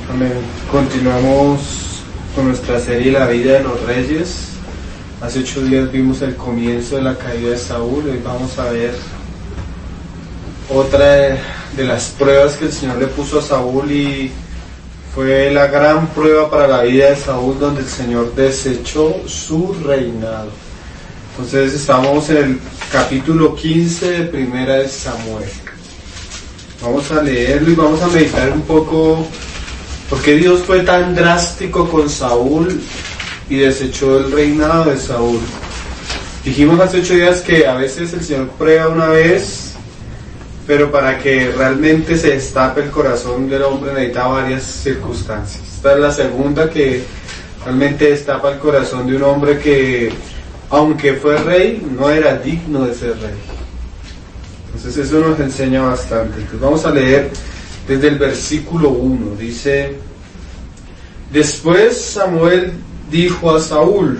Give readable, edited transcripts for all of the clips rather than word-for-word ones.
Amén. Continuamos con nuestra serie La vida de los reyes. Hace 8 días vimos el comienzo de la caída de Saúl. Hoy vamos a ver otra de las pruebas que el Señor le puso a Saúl, y fue la gran prueba para la vida de Saúl, donde el Señor desechó su reinado. Entonces estamos en el capítulo 15 de Primera de Samuel. Vamos a leerlo y vamos a meditar un poco por qué Dios fue tan drástico con Saúl y desechó el reinado de Saúl. Dijimos hace 8 días que a veces el Señor prueba una vez, pero para que realmente se destape el corazón del hombre necesita varias circunstancias. Esta es la segunda que realmente destapa el corazón de un hombre que, aunque fue rey, no era digno de ser rey. Entonces eso nos enseña bastante. Entonces vamos a leer desde el versículo 1. Dice: Después Samuel dijo a Saúl: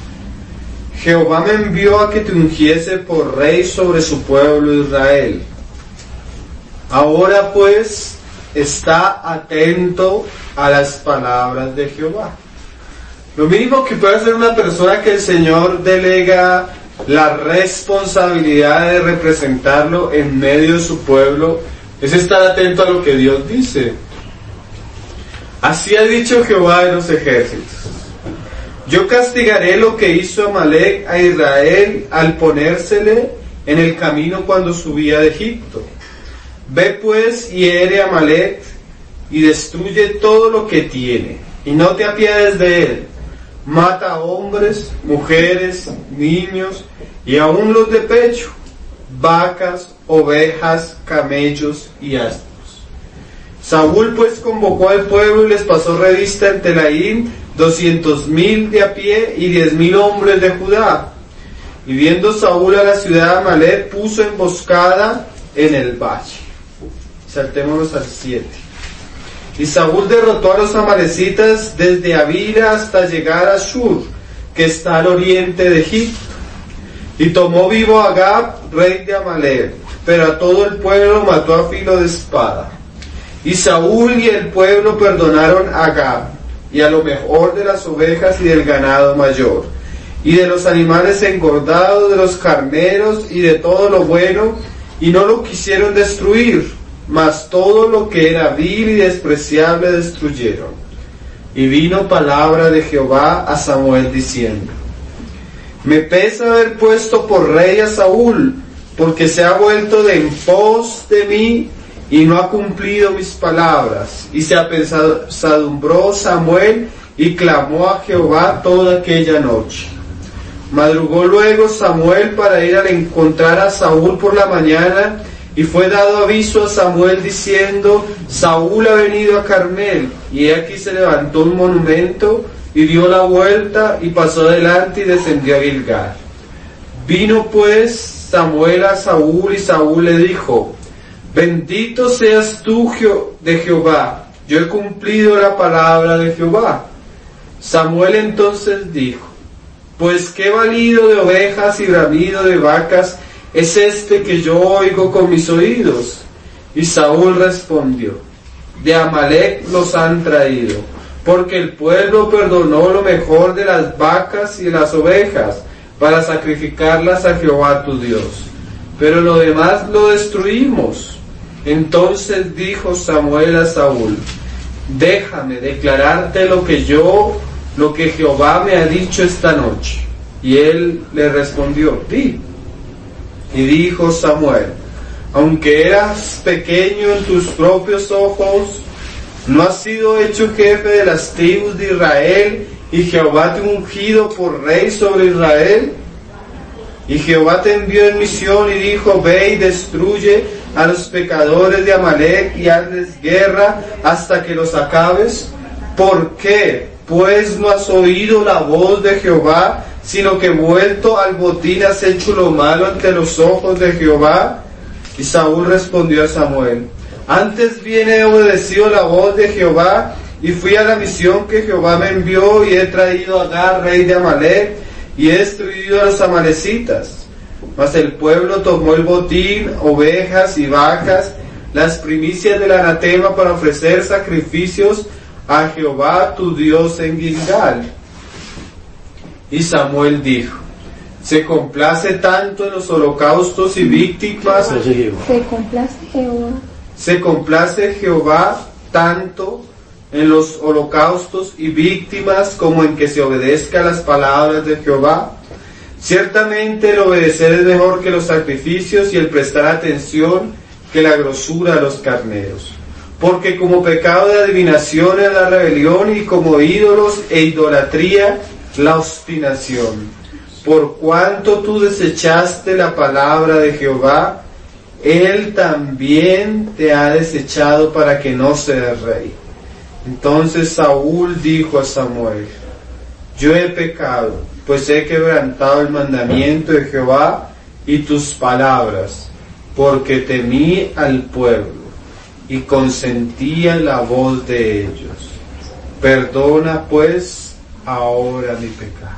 Jehová me envió a que te ungiese por rey sobre su pueblo Israel. Ahora pues, está atento a las palabras de Jehová. Lo mínimo que puede hacer una persona que el Señor delega la responsabilidad de representarlo en medio de su pueblo es estar atento a lo que Dios dice. Así ha dicho Jehová de los ejércitos: yo castigaré lo que hizo Amalec a Israel al ponérsele en el camino cuando subía de Egipto. Ve pues y hiere a Amalec y destruye todo lo que tiene, y no te apiades de él. Mata a hombres, mujeres, niños y aun los de pecho, vacas, ovejas, camellos y asnos. Saúl pues convocó al pueblo y les pasó revista en Telaín 200,000 de a pie y 10,000 hombres de Judá. Y viendo Saúl a la ciudad de Amalec, puso emboscada en el valle. Saltémonos al 7. Y Saúl derrotó a los amalecitas desde Avila hasta llegar a Shur, que está al oriente de Egipto. Y tomó vivo a Agag, rey de Amalec, pero a todo el pueblo mató a filo de espada. Y Saúl y el pueblo perdonaron a Agag, y a lo mejor de las ovejas y del ganado mayor, y de los animales engordados, de los carneros y de todo lo bueno, y no lo quisieron destruir, mas todo lo que era vil y despreciable destruyeron. Y vino palabra de Jehová a Samuel diciendo: me pesa haber puesto por rey a Saúl, porque se ha vuelto de en pos de mí y no ha cumplido mis palabras. Y se apesadumbró Samuel y clamó a Jehová toda aquella noche. Madrugó luego Samuel para ir a encontrar a Saúl por la mañana, y fue dado aviso a Samuel diciendo: Saúl ha venido a Carmel. Y he aquí se levantó un monumento, y dio la vuelta, y pasó adelante, y descendió a Gilgal. Vino pues Samuel a Saúl, y Saúl le dijo: bendito seas tú de Jehová, yo he cumplido la palabra de Jehová. Samuel entonces dijo: pues qué balido de ovejas y bramido de vacas es este que yo oigo con mis oídos. Y Saúl respondió: de Amalec los han traído, porque el pueblo perdonó lo mejor de las vacas y de las ovejas, para sacrificarlas a Jehová tu Dios, pero lo demás lo destruimos. Entonces dijo Samuel a Saúl: déjame declararte lo que Jehová me ha dicho esta noche. Y él le respondió: di. Y dijo Samuel: aunque eras pequeño en tus propios ojos, ¿no has sido hecho jefe de las tribus de Israel, y Jehová te ha ungido por rey sobre Israel? Y Jehová te envió en misión y dijo: ve y destruye a los pecadores de Amalec y hazles guerra hasta que los acabes. ¿Por qué, pues, no has oído la voz de Jehová, sino que vuelto al botín has hecho lo malo ante los ojos de Jehová? Y Saúl respondió a Samuel: antes bien he obedecido la voz de Jehová, y fui a la misión que Jehová me envió, y he traído a Agag, rey de Amalec, y he destruido a los amalecitas. Mas el pueblo tomó el botín, ovejas y vacas, las primicias del anatema, para ofrecer sacrificios a Jehová tu Dios en Gilgal. Y Samuel dijo: se complace tanto en los holocaustos y víctimas. Se complace Jehová tanto en los holocaustos y víctimas como en que se obedezca las palabras de Jehová. Ciertamente el obedecer es mejor que los sacrificios y el prestar atención que la grosura a los carneros. Porque como pecado de adivinación es la rebelión y como ídolos e idolatría la obstinación. Por cuanto tú desechaste la palabra de Jehová, Él también te ha desechado para que no seas rey. Entonces Saúl dijo a Samuel: yo he pecado, pues he quebrantado el mandamiento de Jehová y tus palabras, porque temí al pueblo y consentí a la voz de ellos. Perdona pues ahora mi pecado.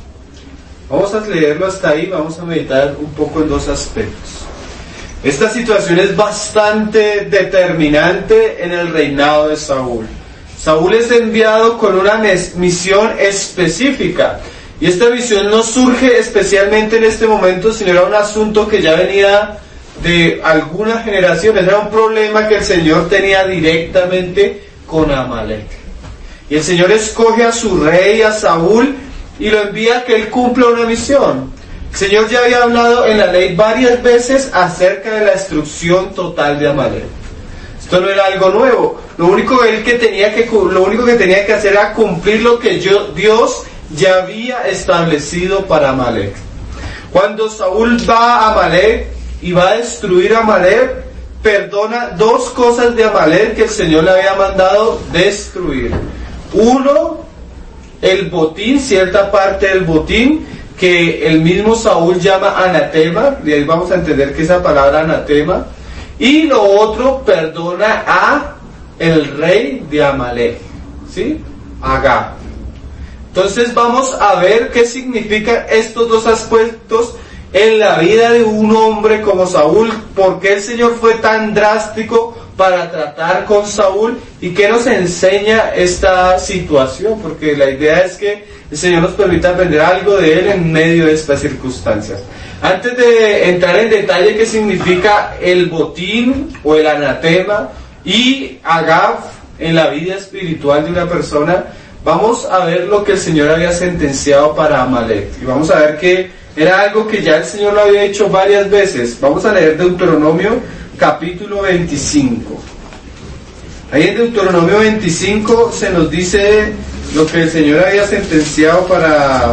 Vamos a leerlo hasta ahí, vamos a meditar un poco en dos aspectos. Esta situación es bastante determinante en el reinado de Saúl. Saúl es enviado con una misión específica, y esta misión no surge especialmente en este momento, sino era un asunto que ya venía de algunas generaciones. Era un problema que el Señor tenía directamente con Amalek. Y el Señor escoge a su rey, a Saúl, y lo envía a que él cumpla una misión. El Señor ya había hablado en la ley varias veces acerca de la destrucción total de Amalek. Esto no era algo nuevo. Lo único que tenía que hacer era cumplir lo que Dios ya había establecido para Amalek. Cuando Saúl va a Amalek y va a destruir a Amalek, perdona dos cosas de Amalek que el Señor le había mandado destruir. Uno, el botín, cierta parte del botín, que el mismo Saúl llama anatema, y ahí vamos a entender que esa palabra anatema. Y lo otro, perdona a el rey de Amalek, ¿sí? Agag. Entonces vamos a ver qué significan estos dos aspectos en la vida de un hombre como Saúl, por qué el Señor fue tan drástico para tratar con Saúl y qué nos enseña esta situación, porque la idea es que el Señor nos permita aprender algo de Él en medio de estas circunstancias. Antes de entrar en detalle qué significa el botín o el anatema y Agag en la vida espiritual de una persona, vamos a ver lo que el Señor había sentenciado para Amalek. Y vamos a ver que era algo que ya el Señor lo había hecho varias veces. Vamos a leer Deuteronomio capítulo 25. Ahí en Deuteronomio 25 se nos dice lo que el Señor había sentenciado para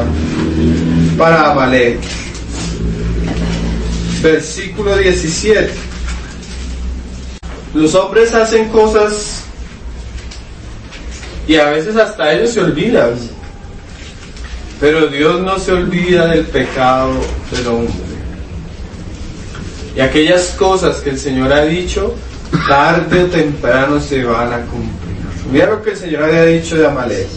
Amalek. Versículo 17. Los hombres hacen cosas y a veces hasta ellos se olvidan, pero Dios no se olvida del pecado del hombre. Y aquellas cosas que el Señor ha dicho, tarde o temprano se van a cumplir. Mira lo que el Señor había dicho de Amalek.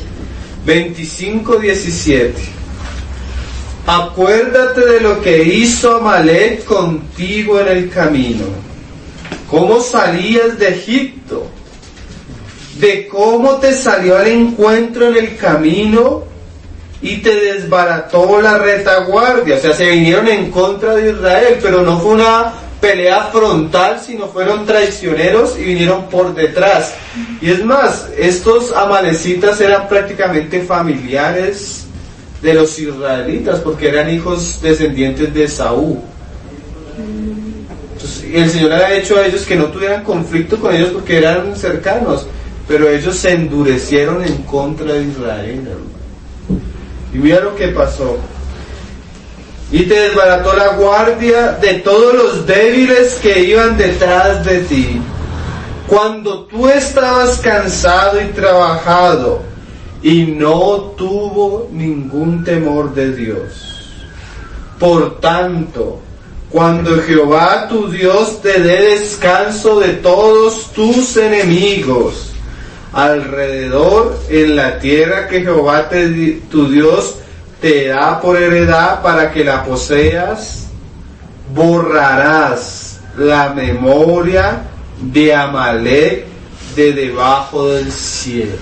25:17. Acuérdate de lo que hizo Amalek contigo en el camino, cómo salías de Egipto, de cómo te salió al encuentro en el camino y te desbarató la retaguardia. O sea, se vinieron en contra de Israel, pero no fue una pelea frontal, sino fueron traicioneros y vinieron por detrás. Y es más, estos amalecitas eran prácticamente familiares de los israelitas, porque eran hijos descendientes de Saúl. Entonces, el Señor había hecho a ellos que no tuvieran conflicto con ellos porque eran cercanos, pero ellos se endurecieron en contra de Israel, hermano. Y mira lo que pasó. Y te desbarató la guardia de todos los débiles que iban detrás de ti. Cuando tú estabas cansado y trabajado, y no tuvo ningún temor de Dios. Por tanto, cuando Jehová tu Dios te dé descanso de todos tus enemigos alrededor en la tierra que Jehová tu Dios te da por heredad para que la poseas, borrarás la memoria de Amalek de debajo del cielo.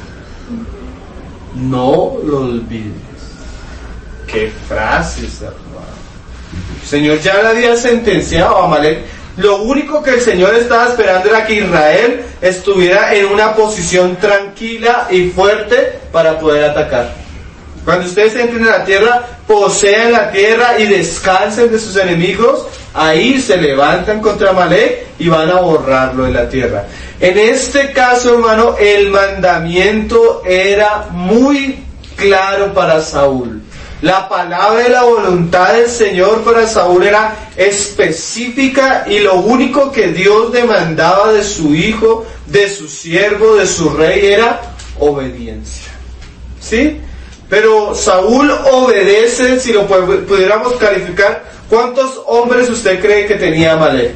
No lo olvides. Qué frases, hermano. El Señor ya le había sentenciado a Amalek. Lo único que el Señor estaba esperando era que Israel estuviera en una posición tranquila y fuerte para poder atacar. Cuando ustedes entren en la tierra, posean la tierra y descansen de sus enemigos, ahí se levantan contra Amalek y van a borrarlo de la tierra. En este caso, hermano, el mandamiento era muy claro para Saúl. La palabra y la voluntad del Señor para Saúl era específica, y lo único que Dios demandaba de su hijo, de su siervo, de su rey, era obediencia. ¿Sí? Pero Saúl obedece, si lo pudiéramos calificar. ¿Cuántos hombres usted cree que tenía Amalek?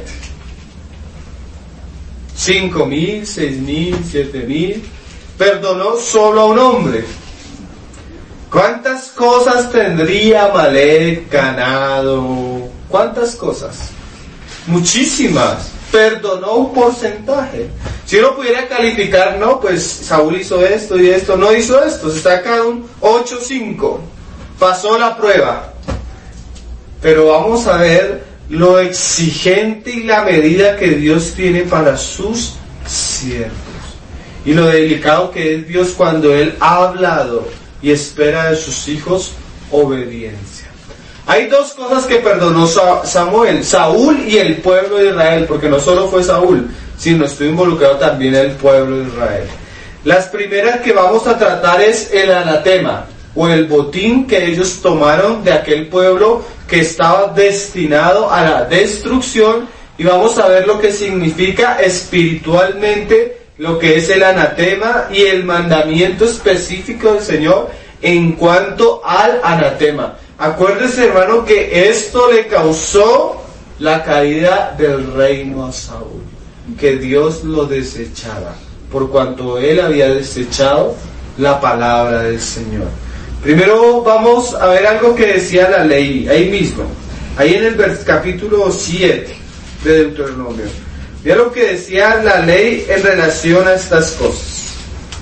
5,000, 6,000, 7,000. Perdonó solo a un hombre. ¿Cuántas cosas tendría Amalek? Ganado. ¿Cuántas cosas? Muchísimas. Perdonó un porcentaje. Si uno pudiera calificar, no, pues Saúl hizo esto y esto, no hizo esto. Se saca un 8,5. Pasó la prueba. Pero vamos a ver lo exigente y la medida que Dios tiene para sus siervos. Y lo delicado que es Dios cuando Él ha hablado y espera de sus hijos obediencia. Hay dos cosas que perdonó Saúl y el pueblo de Israel, porque no solo fue Saúl, sino estuvo involucrado también el pueblo de Israel. Las primeras que vamos a tratar es el anatema, o el botín que ellos tomaron de aquel pueblo que estaba destinado a la destrucción, y vamos a ver lo que significa espiritualmente lo que es el anatema y el mandamiento específico del Señor en cuanto al anatema. Acuérdese, hermano, que esto le causó la caída del reino a Saúl, que Dios lo desechara, por cuanto él había desechado la palabra del Señor. Primero vamos a ver algo que decía la ley, ahí mismo, ahí en el capítulo 7 de Deuteronomio. Mira lo que decía la ley en relación a estas cosas.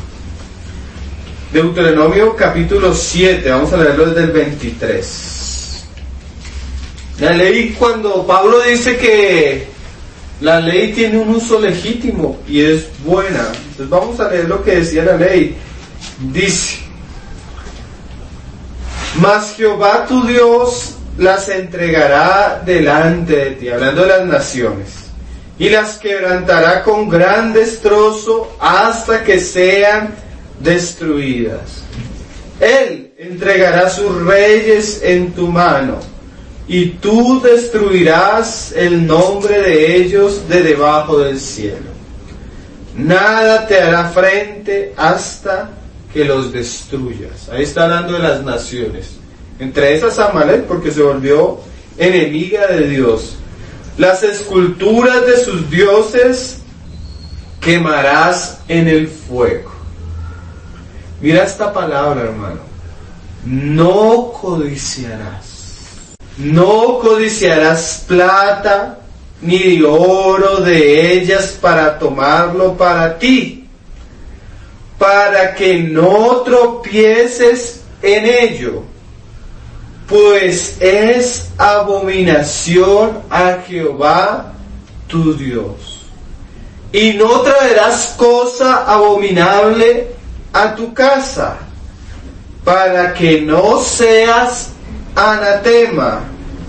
Deuteronomio capítulo 7, vamos a leerlo desde el 23. La ley, cuando Pablo dice que la ley tiene un uso legítimo y es buena, entonces vamos a leer lo que decía la ley. Dice: mas Jehová tu Dios las entregará delante de ti, hablando de las naciones, y las quebrantará con gran destrozo hasta que sean destruidas. Él entregará sus reyes en tu mano, y tú destruirás el nombre de ellos de debajo del cielo. Nada te hará frente hasta que los destruyas. Ahí está hablando de las naciones. Entre esas Amalek, porque se volvió enemiga de Dios. Las esculturas de sus dioses quemarás en el fuego. Mira esta palabra, hermano. No codiciarás. No codiciarás plata ni oro de ellas para tomarlo para ti, para que no tropieces en ello, pues es abominación a Jehová tu Dios. Y no traerás cosa abominable a tu casa, para que no seas anatema.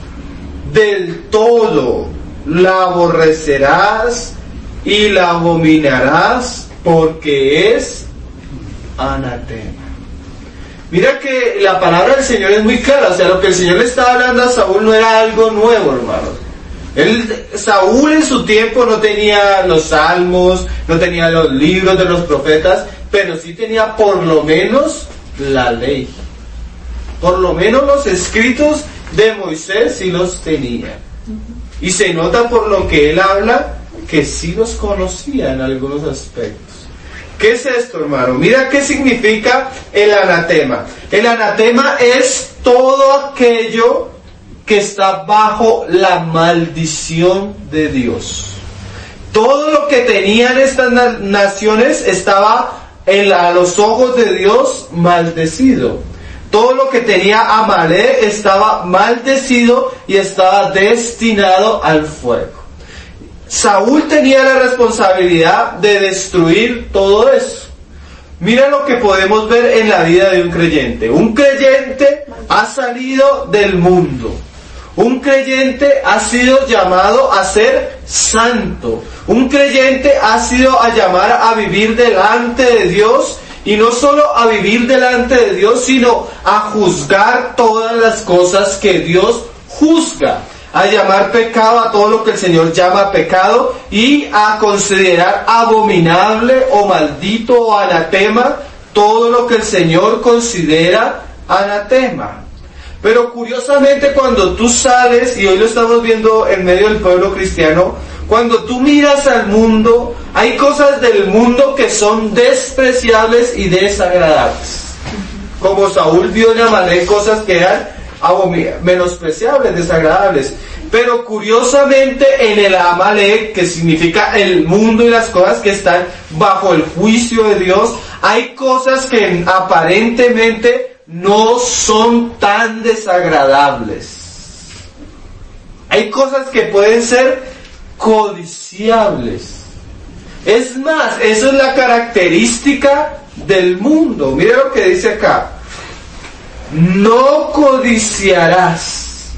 Del todo la aborrecerás y la abominarás, porque es anatema. Mira que la palabra del Señor es muy clara. O sea, lo que el Señor le estaba hablando a Saúl no era algo nuevo, hermano. Saúl en su tiempo no tenía los salmos, no tenía los libros de los profetas, pero sí tenía por lo menos la ley. Por lo menos los escritos de Moisés sí los tenía. Y se nota por lo que él habla que sí los conocía en algunos aspectos. ¿Qué es esto, hermano? Mira qué significa el anatema. El anatema es todo aquello que está bajo la maldición de Dios. Todo lo que tenían estas naciones estaba a los ojos de Dios maldecido. Todo lo que tenía Amalek estaba maldecido y estaba destinado al fuego. Saúl tenía la responsabilidad de destruir todo eso. Mira lo que podemos ver en la vida de un creyente. Un creyente ha salido del mundo. Un creyente ha sido llamado a ser santo. Un creyente ha sido llamado a vivir delante de Dios. Y no solo a vivir delante de Dios, sino a juzgar todas las cosas que Dios juzga. A llamar pecado a todo lo que el Señor llama pecado y a considerar abominable o maldito o anatema todo lo que el Señor considera anatema. Pero curiosamente cuando tú sales, y hoy lo estamos viendo en medio del pueblo cristiano, cuando tú miras al mundo, hay cosas del mundo que son despreciables y desagradables. Como Saúl vio en Amalek cosas que eran menospreciables, desagradables. Pero curiosamente en el Amalek, que significa el mundo y las cosas que están bajo el juicio de Dios, hay cosas que aparentemente no son tan desagradables. Hay cosas que pueden ser codiciables. Es más, eso es la característica del mundo. Mira lo que dice acá. No codiciarás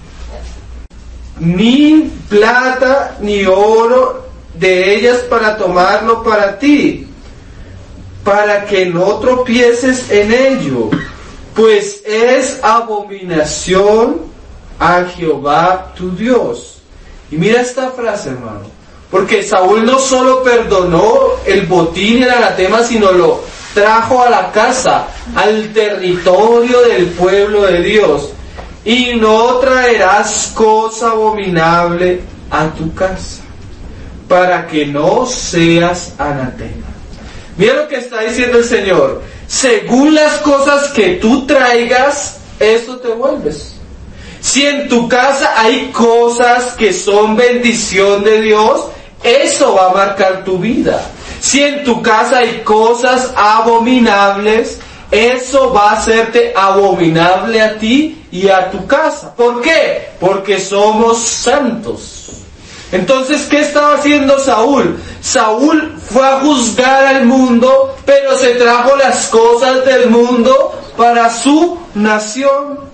ni plata ni oro de ellas para tomarlo para ti, para que no tropieces en ello, pues es abominación a Jehová tu Dios. Y mira esta frase, hermano, porque Saúl no solo perdonó el botín y el anatema, sino lo trajo a la casa, al territorio del pueblo de Dios. Y no traerás cosa abominable a tu casa, para que no seas anatema. Mira lo que está diciendo el Señor. Según las cosas que tú traigas, eso te vuelves. Si en tu casa hay cosas que son bendición de Dios, eso va a marcar tu vida. Si en tu casa hay cosas abominables, eso va a hacerte abominable a ti y a tu casa. ¿Por qué? Porque somos santos. Entonces, ¿qué estaba haciendo Saúl? Saúl fue a juzgar al mundo, pero se trajo las cosas del mundo para su nación.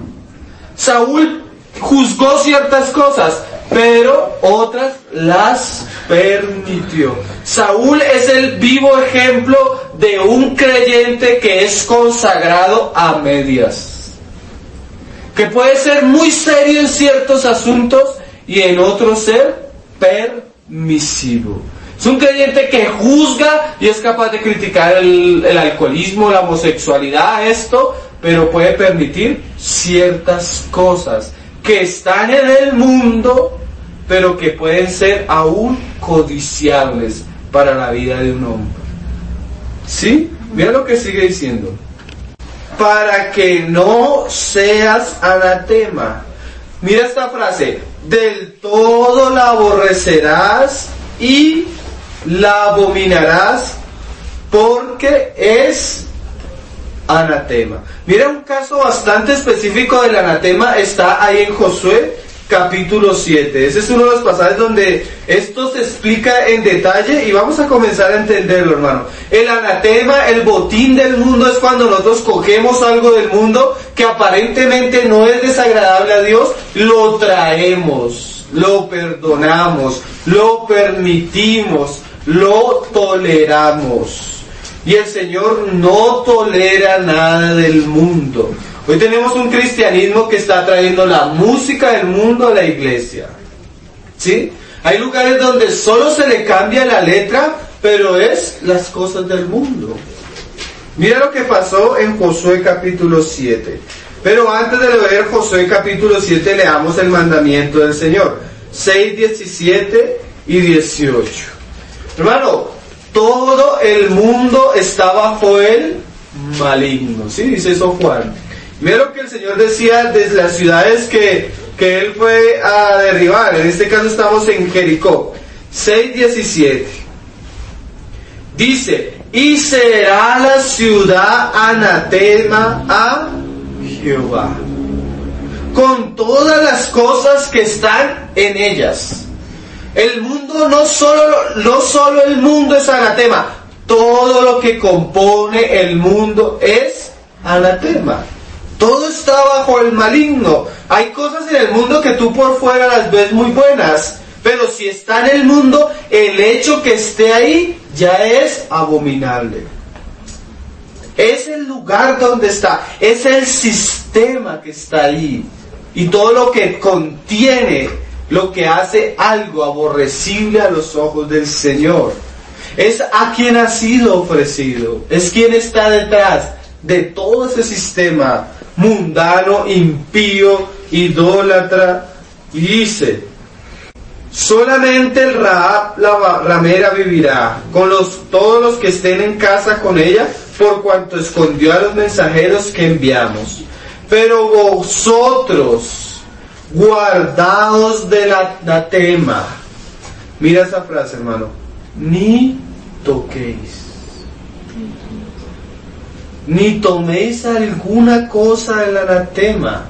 Saúl juzgó ciertas cosas, pero otras las permitió. Saúl es el vivo ejemplo de un creyente que es consagrado a medias, que puede ser muy serio en ciertos asuntos y en otros ser permisivo. Es un creyente que juzga y es capaz de criticar el alcoholismo, la homosexualidad, esto, pero puede permitir ciertas cosas que están en el mundo, pero que pueden ser aún codiciables para la vida de un hombre. ¿Sí? Mira lo que sigue diciendo. Para que no seas anatema. Mira esta frase. Del todo la aborrecerás y la abominarás, porque es anatema. Mira, un caso bastante específico del anatema está ahí en Josué capítulo 7. Ese es uno de los pasajes donde esto se explica en detalle y vamos a comenzar a entenderlo, hermano. El anatema, el botín del mundo, es cuando nosotros cogemos algo del mundo que aparentemente no es desagradable a Dios, lo traemos, lo perdonamos, lo permitimos, lo toleramos. Y el Señor no tolera nada del mundo. Hoy tenemos un cristianismo que está trayendo la música del mundo a la iglesia. ¿Sí? Hay lugares donde solo se le cambia la letra, pero es las cosas del mundo. Mira lo que pasó en Josué capítulo 7. Pero antes de leer Josué capítulo 7, leamos el mandamiento del Señor. 6, 17 y 18. Hermano, todo el mundo está bajo el maligno. ¿Sí? Dice eso Juan. Mira lo que el Señor decía desde las ciudades que Él fue a derribar. En este caso estamos en Jericó. 6:17. Dice, y será la ciudad anatema a Jehová, con todas las cosas que están en ellas. El mundo no solo el mundo es anatema, todo lo que compone el mundo es anatema. Todo está bajo el maligno. Hay cosas en el mundo que tú por fuera las ves muy buenas, pero si está en el mundo, el hecho que esté ahí ya es abominable. Es el lugar donde está, es el sistema que está ahí. Y todo lo que contiene, lo que hace algo aborrecible a los ojos del Señor. Es a quien ha sido ofrecido, es quien está detrás de todo ese sistema mundano, impío, idólatra. Y dice: solamente el Rahab la ramera vivirá, con todos los que estén en casa con ella, por cuanto escondió a los mensajeros que enviamos. Pero vosotros, guardaos del anatema. Mira esa frase, hermano. Ni toquéis, ni toméis alguna cosa del anatema.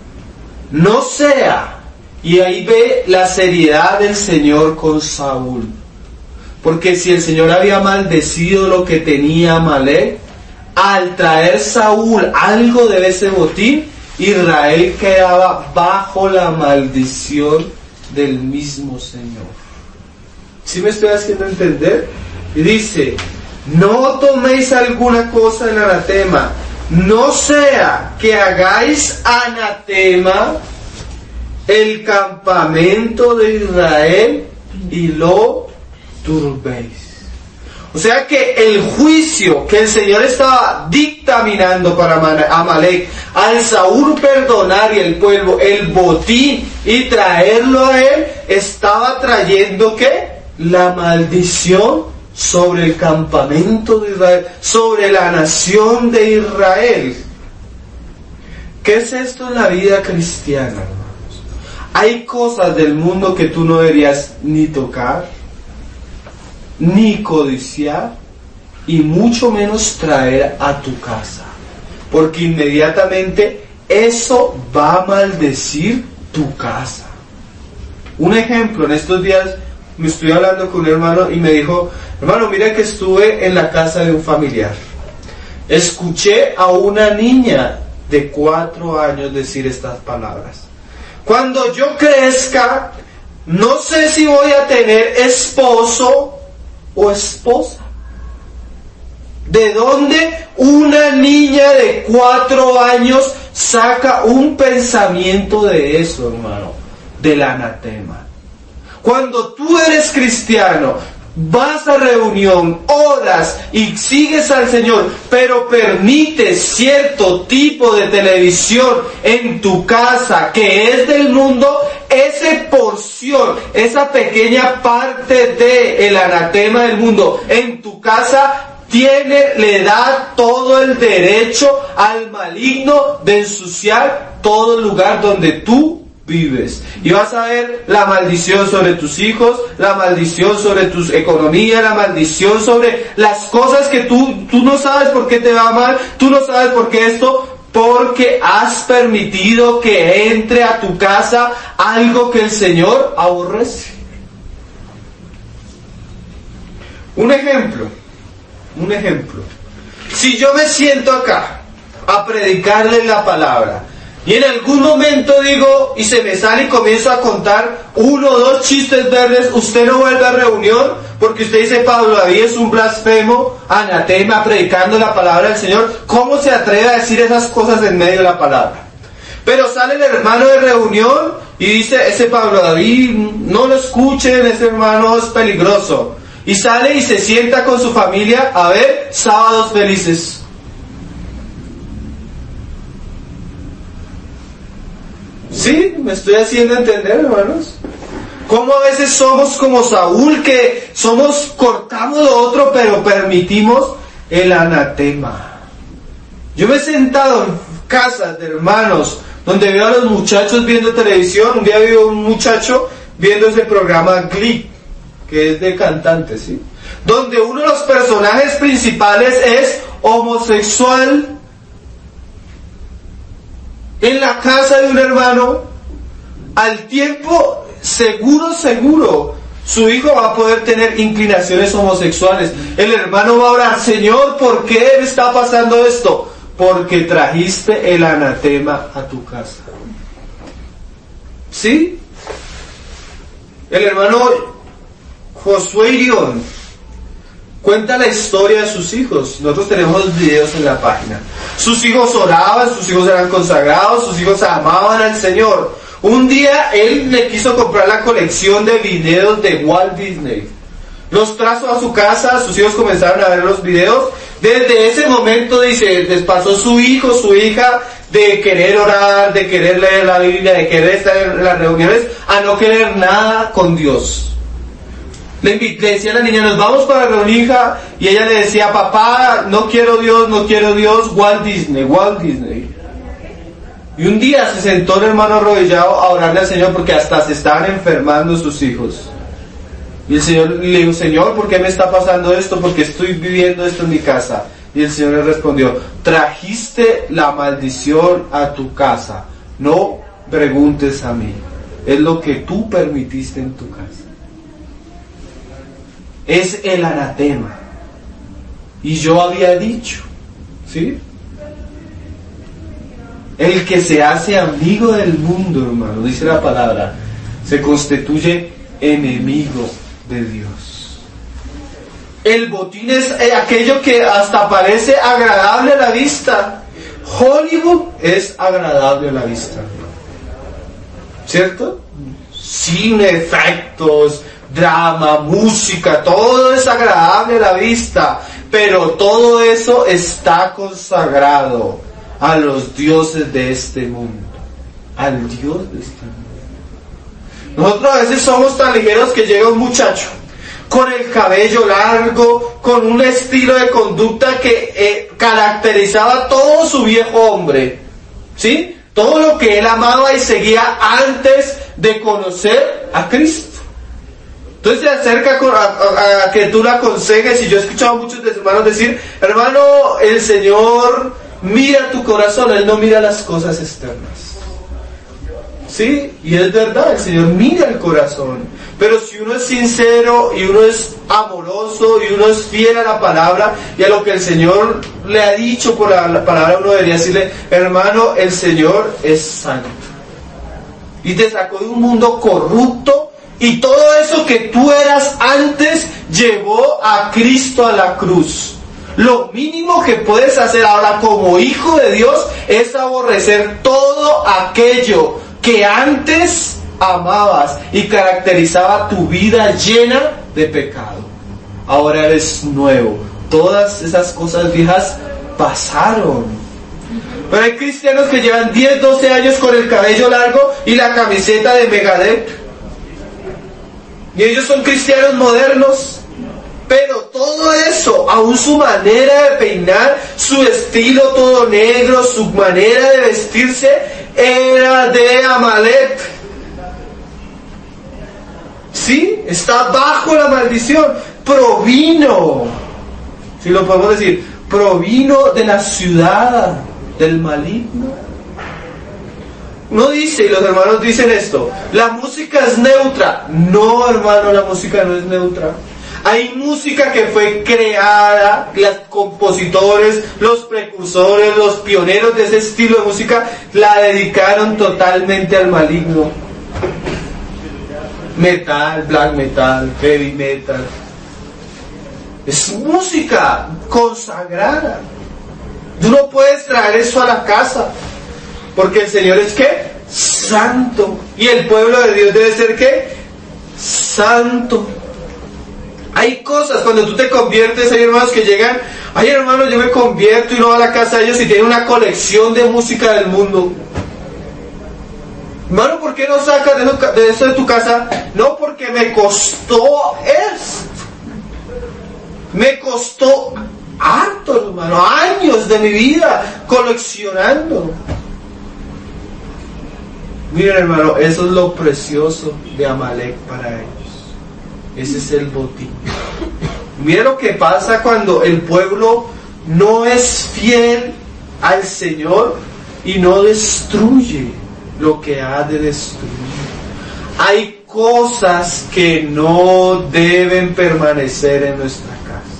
No sea. Y ahí ve la seriedad del Señor con Saúl. Porque si el Señor había maldecido lo que tenía Amalek, al traer Saúl algo de ese botín, Israel quedaba bajo la maldición del mismo Señor. ¿Sí me estoy haciendo entender? Y dice: no toméis alguna cosa del anatema, no sea que hagáis anatema el campamento de Israel y lo turbéis. O sea que el juicio que el Señor estaba dictaminando para Amalek, al Saúl perdonar y el pueblo el botín y traerlo a él, estaba trayendo ¿qué? La maldición sobre el campamento de Israel, sobre la nación de Israel. ¿Qué es esto en la vida cristiana, hermanos? Hay cosas del mundo que tú no deberías ni tocar, ni codiciar, y mucho menos traer a tu casa, porque inmediatamente eso va a maldecir tu casa. Un ejemplo: en estos días me estoy hablando con un hermano y me dijo: hermano, mira que estuve en la casa de un familiar, escuché a una niña de 4 años decir estas palabras: cuando yo crezca, no sé si voy a tener esposo o esposa. ¿De dónde una niña de 4 años saca un pensamiento de eso, hermano? Del anatema. Cuando tú eres cristiano, vas a reunión, oras y sigues al Señor, pero permites cierto tipo de televisión en tu casa que es del mundo, esa porción, esa pequeña parte del anatema del mundo en tu casa le da todo el derecho al maligno de ensuciar todo el lugar donde tú vives. Y vas a ver la maldición sobre tus hijos, la maldición sobre tu economía, la maldición sobre las cosas que tú no sabes por qué te va mal, tú no sabes por qué esto, porque has permitido que entre a tu casa algo que el Señor aborrece. Un ejemplo. Si yo me siento acá a predicarles la palabra, y en algún momento digo, y se me sale y comienzo a contar 1 o 2 chistes verdes, usted no vuelve a reunión, porque usted dice: Pablo David es un blasfemo, anatema, predicando la palabra del Señor. ¿Cómo se atreve a decir esas cosas en medio de la palabra? Pero sale el hermano de reunión y dice: ese Pablo David, no lo escuchen, ese hermano es peligroso. Y sale y se sienta con su familia a ver Sábados Felices. ¿Sí? ¿Me estoy haciendo entender, hermanos? Cómo a veces somos como Saúl, que cortamos lo otro, pero permitimos el anatema. Yo me he sentado en casas de hermanos donde veo a los muchachos viendo televisión. Un día vi a un muchacho viendo ese programa Glee, que es de cantantes, ¿sí? donde uno de los personajes principales es homosexual, en la casa de un hermano, al tiempo seguro, su hijo va a poder tener inclinaciones homosexuales. El hermano va a orar: Señor, ¿por qué me está pasando esto? Porque trajiste el anatema a tu casa. ¿Sí? El hermano Josué Irión cuenta la historia de sus hijos. Nosotros tenemos los videos en la página. Sus hijos oraban, sus hijos eran consagrados, sus hijos amaban al Señor. Un día él le quiso comprar la colección de videos de Walt Disney. Los trajo a su casa, sus hijos comenzaron a ver los videos. Desde ese momento, dice, les pasó su hijo, su hija, de querer orar, de querer leer la Biblia, de querer estar en las reuniones, a no querer nada con Dios. Le decía a la niña: nos vamos para la reunión, hija, y ella le decía: papá, no quiero Dios, Walt Disney. Y un día se sentó el hermano arrodillado a orarle al Señor, porque hasta se estaban enfermando sus hijos. Y el Señor le dijo: Señor, ¿por qué me está pasando esto? ¿Por qué estoy viviendo esto en mi casa? Y el Señor le respondió: trajiste la maldición a tu casa, no preguntes a mí, es lo que tú permitiste en tu casa. Es el anatema. Y yo había dicho, ¿sí? El que se hace amigo del mundo, hermano, dice la palabra, se constituye enemigo de Dios. El botín es aquello que hasta parece agradable a la vista. Hollywood es agradable a la vista, ¿cierto? Cine, efectos, drama, música, todo es agradable a la vista, pero todo eso está consagrado a los dioses de este mundo, al Dios de este mundo. Nosotros a veces somos tan ligeros que llega un muchacho con el cabello largo, con un estilo de conducta que caracterizaba todo su viejo hombre, ¿sí? Todo lo que él amaba y seguía antes de conocer a Cristo. Entonces se acerca a que tú lo aconsejes, y yo he escuchado a muchos de sus hermanos decir: hermano, el Señor mira tu corazón, Él no mira las cosas externas. ¿Sí? Y es verdad, el Señor mira el corazón. Pero si uno es sincero y uno es amoroso y uno es fiel a la palabra y a lo que el Señor le ha dicho por la palabra, uno debería decirle: hermano, el Señor es santo y te sacó de un mundo corrupto, y todo eso que tú eras antes llevó a Cristo a la cruz. Lo mínimo que puedes hacer ahora como hijo de Dios es aborrecer todo aquello que antes amabas y caracterizaba tu vida llena de pecado. Ahora eres nuevo. Todas esas cosas viejas pasaron. Pero hay cristianos que llevan 10, 12 años con el cabello largo y la camiseta de Megadeth. Y ellos son cristianos modernos. Pero todo eso, aún su manera de peinar, su estilo todo negro, su manera de vestirse, era de Amalek. ¿Sí? Está bajo la maldición. Provino, si lo podemos decir, provino de la ciudad del maligno. No dice, y los hermanos dicen esto: la música es neutra. No, hermano, la música no es neutra. Hay música que fue creada, los compositores, los precursores, los pioneros de ese estilo de música la dedicaron totalmente al maligno. Metal, black metal, heavy metal. Es música consagrada. Tú no puedes traer eso a la casa, porque el Señor es ¿qué? Santo. Y el pueblo de Dios debe ser ¿qué? Santo. Hay cosas, cuando tú te conviertes, hay hermanos que llegan: ay, hermano, yo me convierto, y no va a la casa de ellos y tienen una colección de música del mundo. Hermano, ¿por qué no sacas de eso de tu casa? No, porque me costó esto. Me costó harto, hermano, años de mi vida coleccionando. Miren, hermano, eso es lo precioso de Amalek para ellos. Ese es el botín. Mira lo que pasa cuando el pueblo no es fiel al Señor y no destruye lo que ha de destruir. Hay cosas que no deben permanecer en nuestra casa.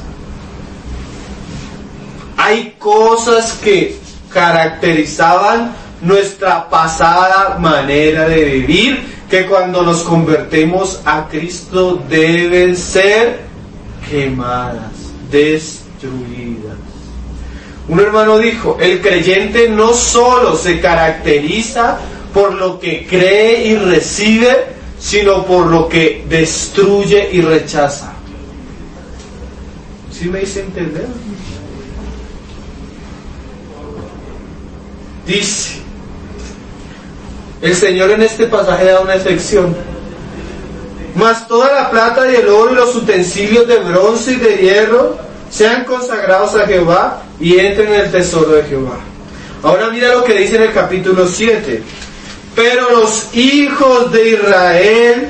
Hay cosas que caracterizaban nuestra pasada manera de vivir, que cuando nos convertimos a Cristo deben ser quemadas, destruidas. Un hermano dijo, el creyente no solo se caracteriza por lo que cree y recibe, sino por lo que destruye y rechaza. ¿Sí me hice entender? Dice, el Señor en este pasaje da una excepción. Mas toda la plata y el oro y los utensilios de bronce y de hierro sean consagrados a Jehová y entren en el tesoro de Jehová. Ahora mira lo que dice en el capítulo 7. Pero los hijos de Israel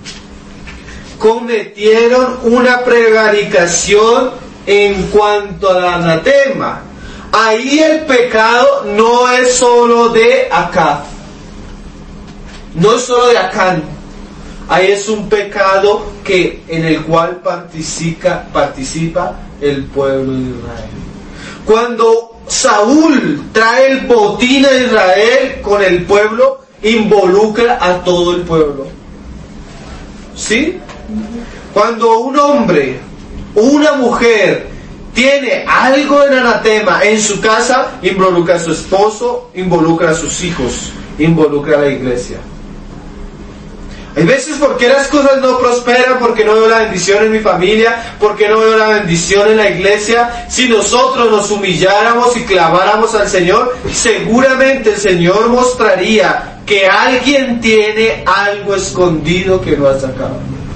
cometieron una prevaricación en cuanto al anatema. Ahí el pecado no es solo de Acab, no es solo de Acán. Ahí es un pecado en el cual participa el pueblo de Israel. Cuando Saúl trae el botín a Israel con el pueblo, involucra a todo el pueblo. ¿Sí? Cuando un hombre, una mujer, tiene algo en anatema en su casa, involucra a su esposo, involucra a sus hijos, involucra a la iglesia. Hay veces, ¿por qué las cosas no prosperan? Porque no veo la bendición en mi familia, porque no veo la bendición en la iglesia. Si nosotros nos humilláramos y clamáramos al Señor, seguramente el Señor mostraría que alguien tiene algo escondido que no ha sacado.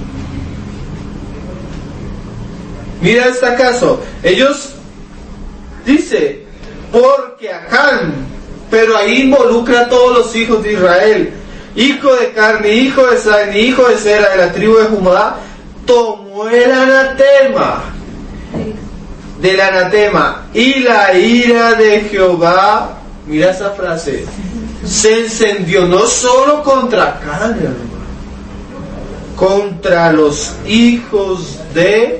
Mira este caso. Ellos, dice, porque Acán, pero ahí involucra a todos los hijos de Israel. Hijo de carne, hijo de sangre, hijo de cera de la tribu de Judá, tomó el anatema, del anatema, y la ira de Jehová, mira esa frase, se encendió no solo contra Acán, hermano, contra los hijos de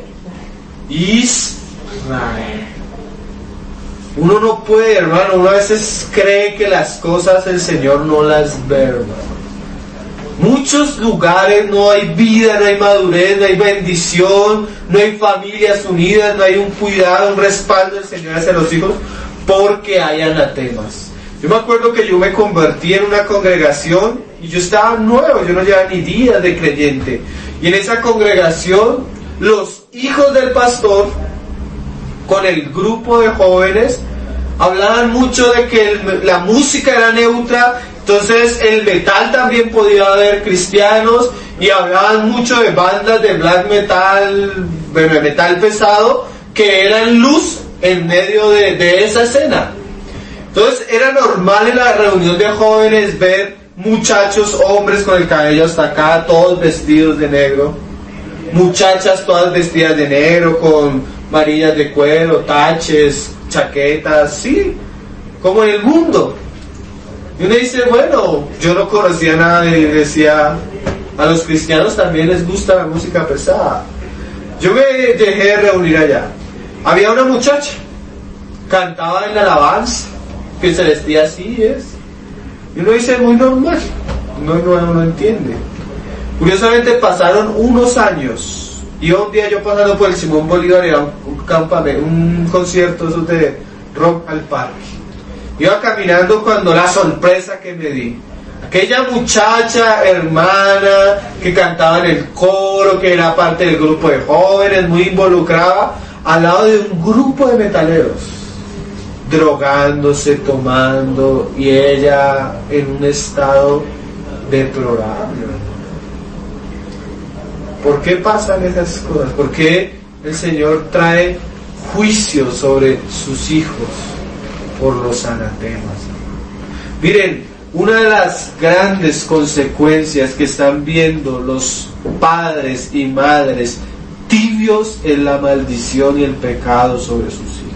Israel. Uno no puede, hermano, uno a veces cree que las cosas el Señor no las ve, hermano. Muchos lugares no hay vida, no hay madurez, no hay bendición, no hay familias unidas, no hay un cuidado, un respaldo del Señor hacia los hijos, porque hay anatemas. Yo me acuerdo que yo me convertí en una congregación y yo estaba nuevo, yo no llevaba ni días de creyente. Y en esa congregación, los hijos del pastor, con el grupo de jóvenes, hablaban mucho de que la música era neutra. Entonces el metal también podía haber cristianos, y hablaban mucho de bandas de black metal, de metal pesado, que eran luz en medio de esa escena. Entonces era normal en la reunión de jóvenes ver muchachos, hombres con el cabello hasta acá, todos vestidos de negro, muchachas todas vestidas de negro, con varillas de cuero, taches, chaquetas, sí, como en el mundo. Y uno dice, bueno, yo no conocía nada, y decía, a los cristianos también les gusta la música pesada. Yo me dejé de reunir allá. Había una muchacha, cantaba en la alabanza, que se vestía así, y uno dice, muy normal, no entiende. Curiosamente pasaron unos años, y un día yo pasando por el Simón Bolívar, era un campamento, un concierto esos de rock al parque. Iba caminando cuando la sorpresa que me di. Aquella muchacha, hermana, que cantaba en el coro, que era parte del grupo de jóvenes, muy involucrada, al lado de un grupo de metaleros, drogándose, tomando, y ella en un estado deplorable. ¿Por qué pasan esas cosas? ¿Por qué el Señor trae juicio sobre sus hijos? Por los anatemas. Miren, una de las grandes consecuencias que están viendo los padres y madres tibios en la maldición y el pecado sobre sus hijos.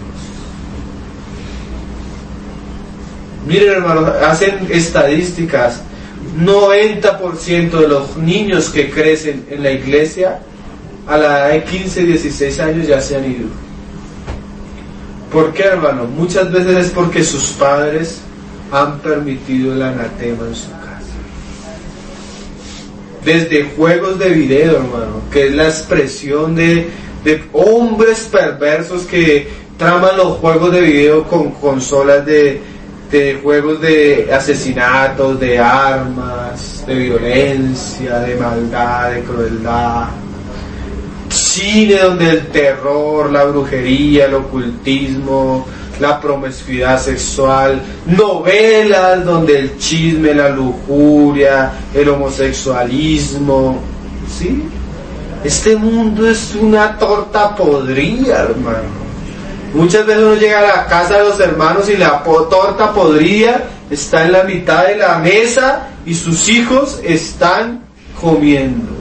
Miren, hermanos, hacen estadísticas. 90% de los niños que crecen en la iglesia a la edad de 15, 16 años ya se han ido. ¿Por qué, hermano? Muchas veces es porque sus padres han permitido el anatema en su casa. Desde juegos de video, hermano, que es la expresión de hombres perversos que traman los juegos de video con consolas de juegos de asesinatos, de armas, de violencia, de maldad, de crueldad. Cine donde el terror, la brujería, el ocultismo, la promiscuidad sexual. Novelas donde el chisme, la lujuria, el homosexualismo. ¿Sí? Este mundo es una torta podrida, hermano. Muchas veces uno llega a la casa de los hermanos y la torta podrida está en la mitad de la mesa y sus hijos están comiendo.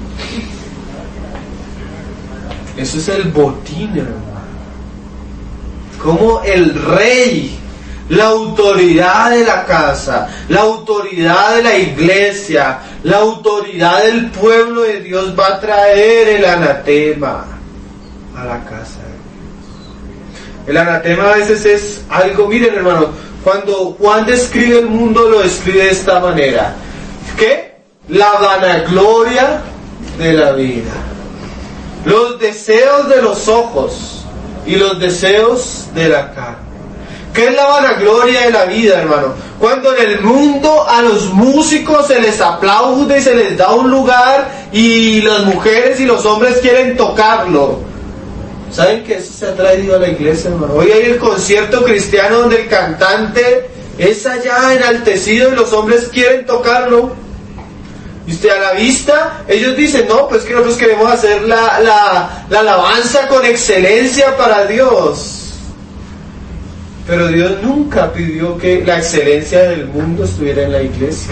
Eso es el botín, hermano. Como el rey, la autoridad de la casa, la autoridad de la iglesia, la autoridad del pueblo de Dios va a traer el anatema a la casa. El anatema a veces es algo, miren, hermanos, cuando Juan describe el mundo, lo describe de esta manera. ¿Qué? La vanagloria de la vida. Los deseos de los ojos y los deseos de la carne. ¿Qué es la vanagloria de la vida, hermano? Cuando en el mundo a los músicos se les aplaude y se les da un lugar y las mujeres y los hombres quieren tocarlo. ¿Saben que eso se ha traído a la iglesia, hermano? Hoy hay el concierto cristiano donde el cantante es allá enaltecido y los hombres quieren tocarlo. Y usted a la vista, ellos dicen, no, pues que nosotros queremos hacer la alabanza con excelencia para Dios. Pero Dios nunca pidió que la excelencia del mundo estuviera en la iglesia.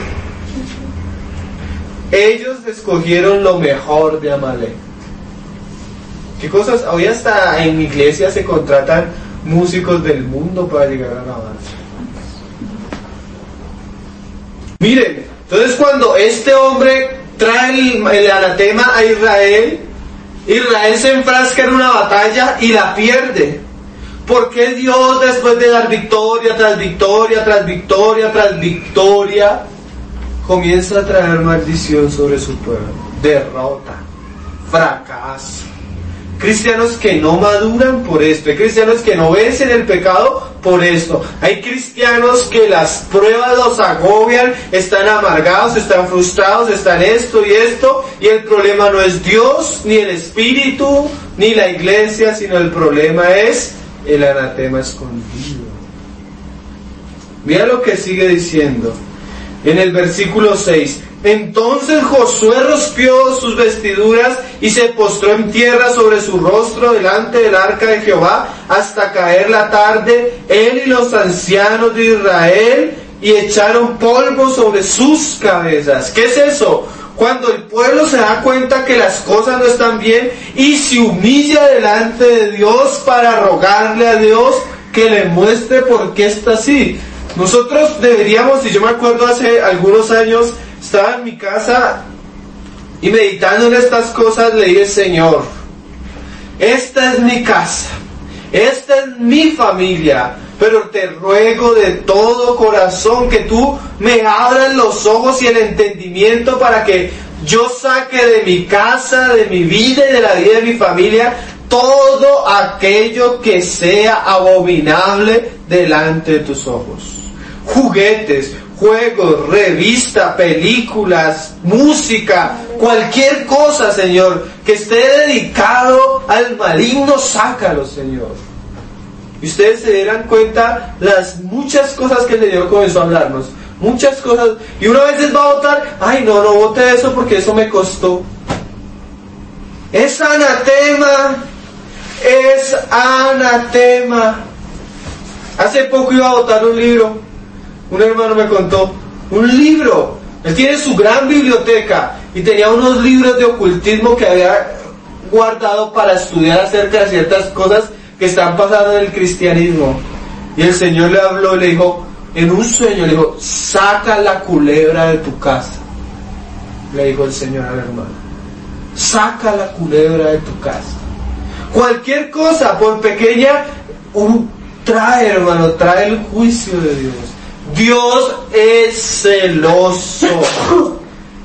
Ellos escogieron lo mejor de Amalek. ¿Qué cosas? Hoy hasta en iglesias se contratan músicos del mundo para llegar a la alabanza. Miren, entonces cuando este hombre trae el anatema a Israel, Israel se enfrasca en una batalla y la pierde. ¿Por qué Dios, después de dar victoria tras victoria, tras victoria, tras victoria, comienza a traer maldición sobre su pueblo? Derrota, fracaso. Cristianos que no maduran por esto, hay cristianos que no vencen el pecado por esto, hay cristianos que las pruebas los agobian, están amargados, están frustrados, están esto, y el problema no es Dios, ni el Espíritu, ni la iglesia, sino el problema es el anatema escondido. Mira lo que sigue diciendo en el versículo 6. Entonces Josué rompió sus vestiduras y se postró en tierra sobre su rostro delante del arca de Jehová hasta caer la tarde, él y los ancianos de Israel, y echaron polvo sobre sus cabezas. ¿Qué es eso? Cuando el pueblo se da cuenta que las cosas no están bien y se humilla delante de Dios para rogarle a Dios que le muestre por qué está así. Nosotros deberíamos, y yo me acuerdo hace algunos años, estaba en mi casa y meditando en estas cosas le dije, Señor, esta es mi casa, esta es mi familia, pero te ruego de todo corazón que tú me abras los ojos y el entendimiento para que yo saque de mi casa, de mi vida y de la vida de mi familia todo aquello que sea abominable delante de tus ojos. Juguetes, juegos, revista, películas, música, cualquier cosa, Señor, que esté dedicado al maligno, sácalo, Señor. Y ustedes se darán cuenta las muchas cosas que el Señor comenzó a hablarnos, muchas cosas, y uno a veces va a votar, ay no vote eso porque eso me costó. Es anatema, es anatema. Hace poco iba a votar un libro. Un hermano me contó, un libro, él tiene su gran biblioteca y tenía unos libros de ocultismo que había guardado para estudiar acerca de ciertas cosas que están pasando en el cristianismo. Y el Señor le habló y le dijo, en un sueño, le dijo, saca la culebra de tu casa. Le dijo el Señor al hermano, saca la culebra de tu casa. Cualquier cosa, por pequeña, trae, hermano, trae el juicio de Dios. Dios es celoso.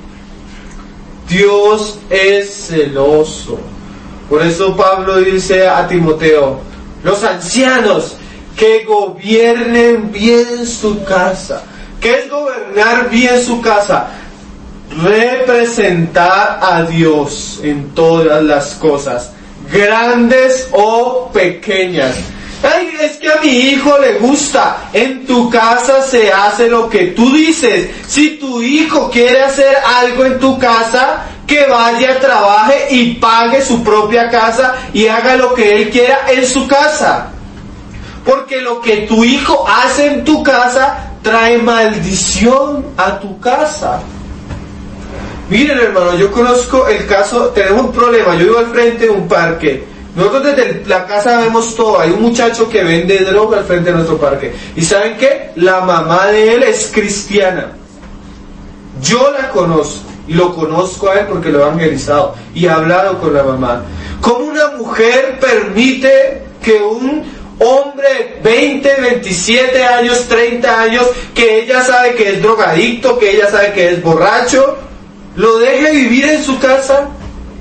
Dios es celoso. Por eso Pablo dice a Timoteo, los ancianos que gobiernen bien su casa. ¿Qué es gobernar bien su casa? Representar a Dios en todas las cosas, grandes o pequeñas. Ay, es que a mi hijo le gusta. En tu casa se hace lo que tú dices. Si tu hijo quiere hacer algo en tu casa, que vaya, trabaje y pague su propia casa y haga lo que él quiera en su casa. Porque lo que tu hijo hace en tu casa trae maldición a tu casa. Miren, hermano, yo conozco el caso, tenemos un problema. Yo vivo al frente de un parque. Nosotros desde la casa vemos todo. Hay un muchacho que vende droga al frente de nuestro parque. ¿Y saben qué? La mamá de él es cristiana. Yo la conozco. Y lo conozco a él porque lo he evangelizado. Y he hablado con la mamá. ¿Cómo una mujer permite que un hombre 20, 27 años, 30 años, que ella sabe que es drogadicto, que ella sabe que es borracho, lo deje vivir en su casa?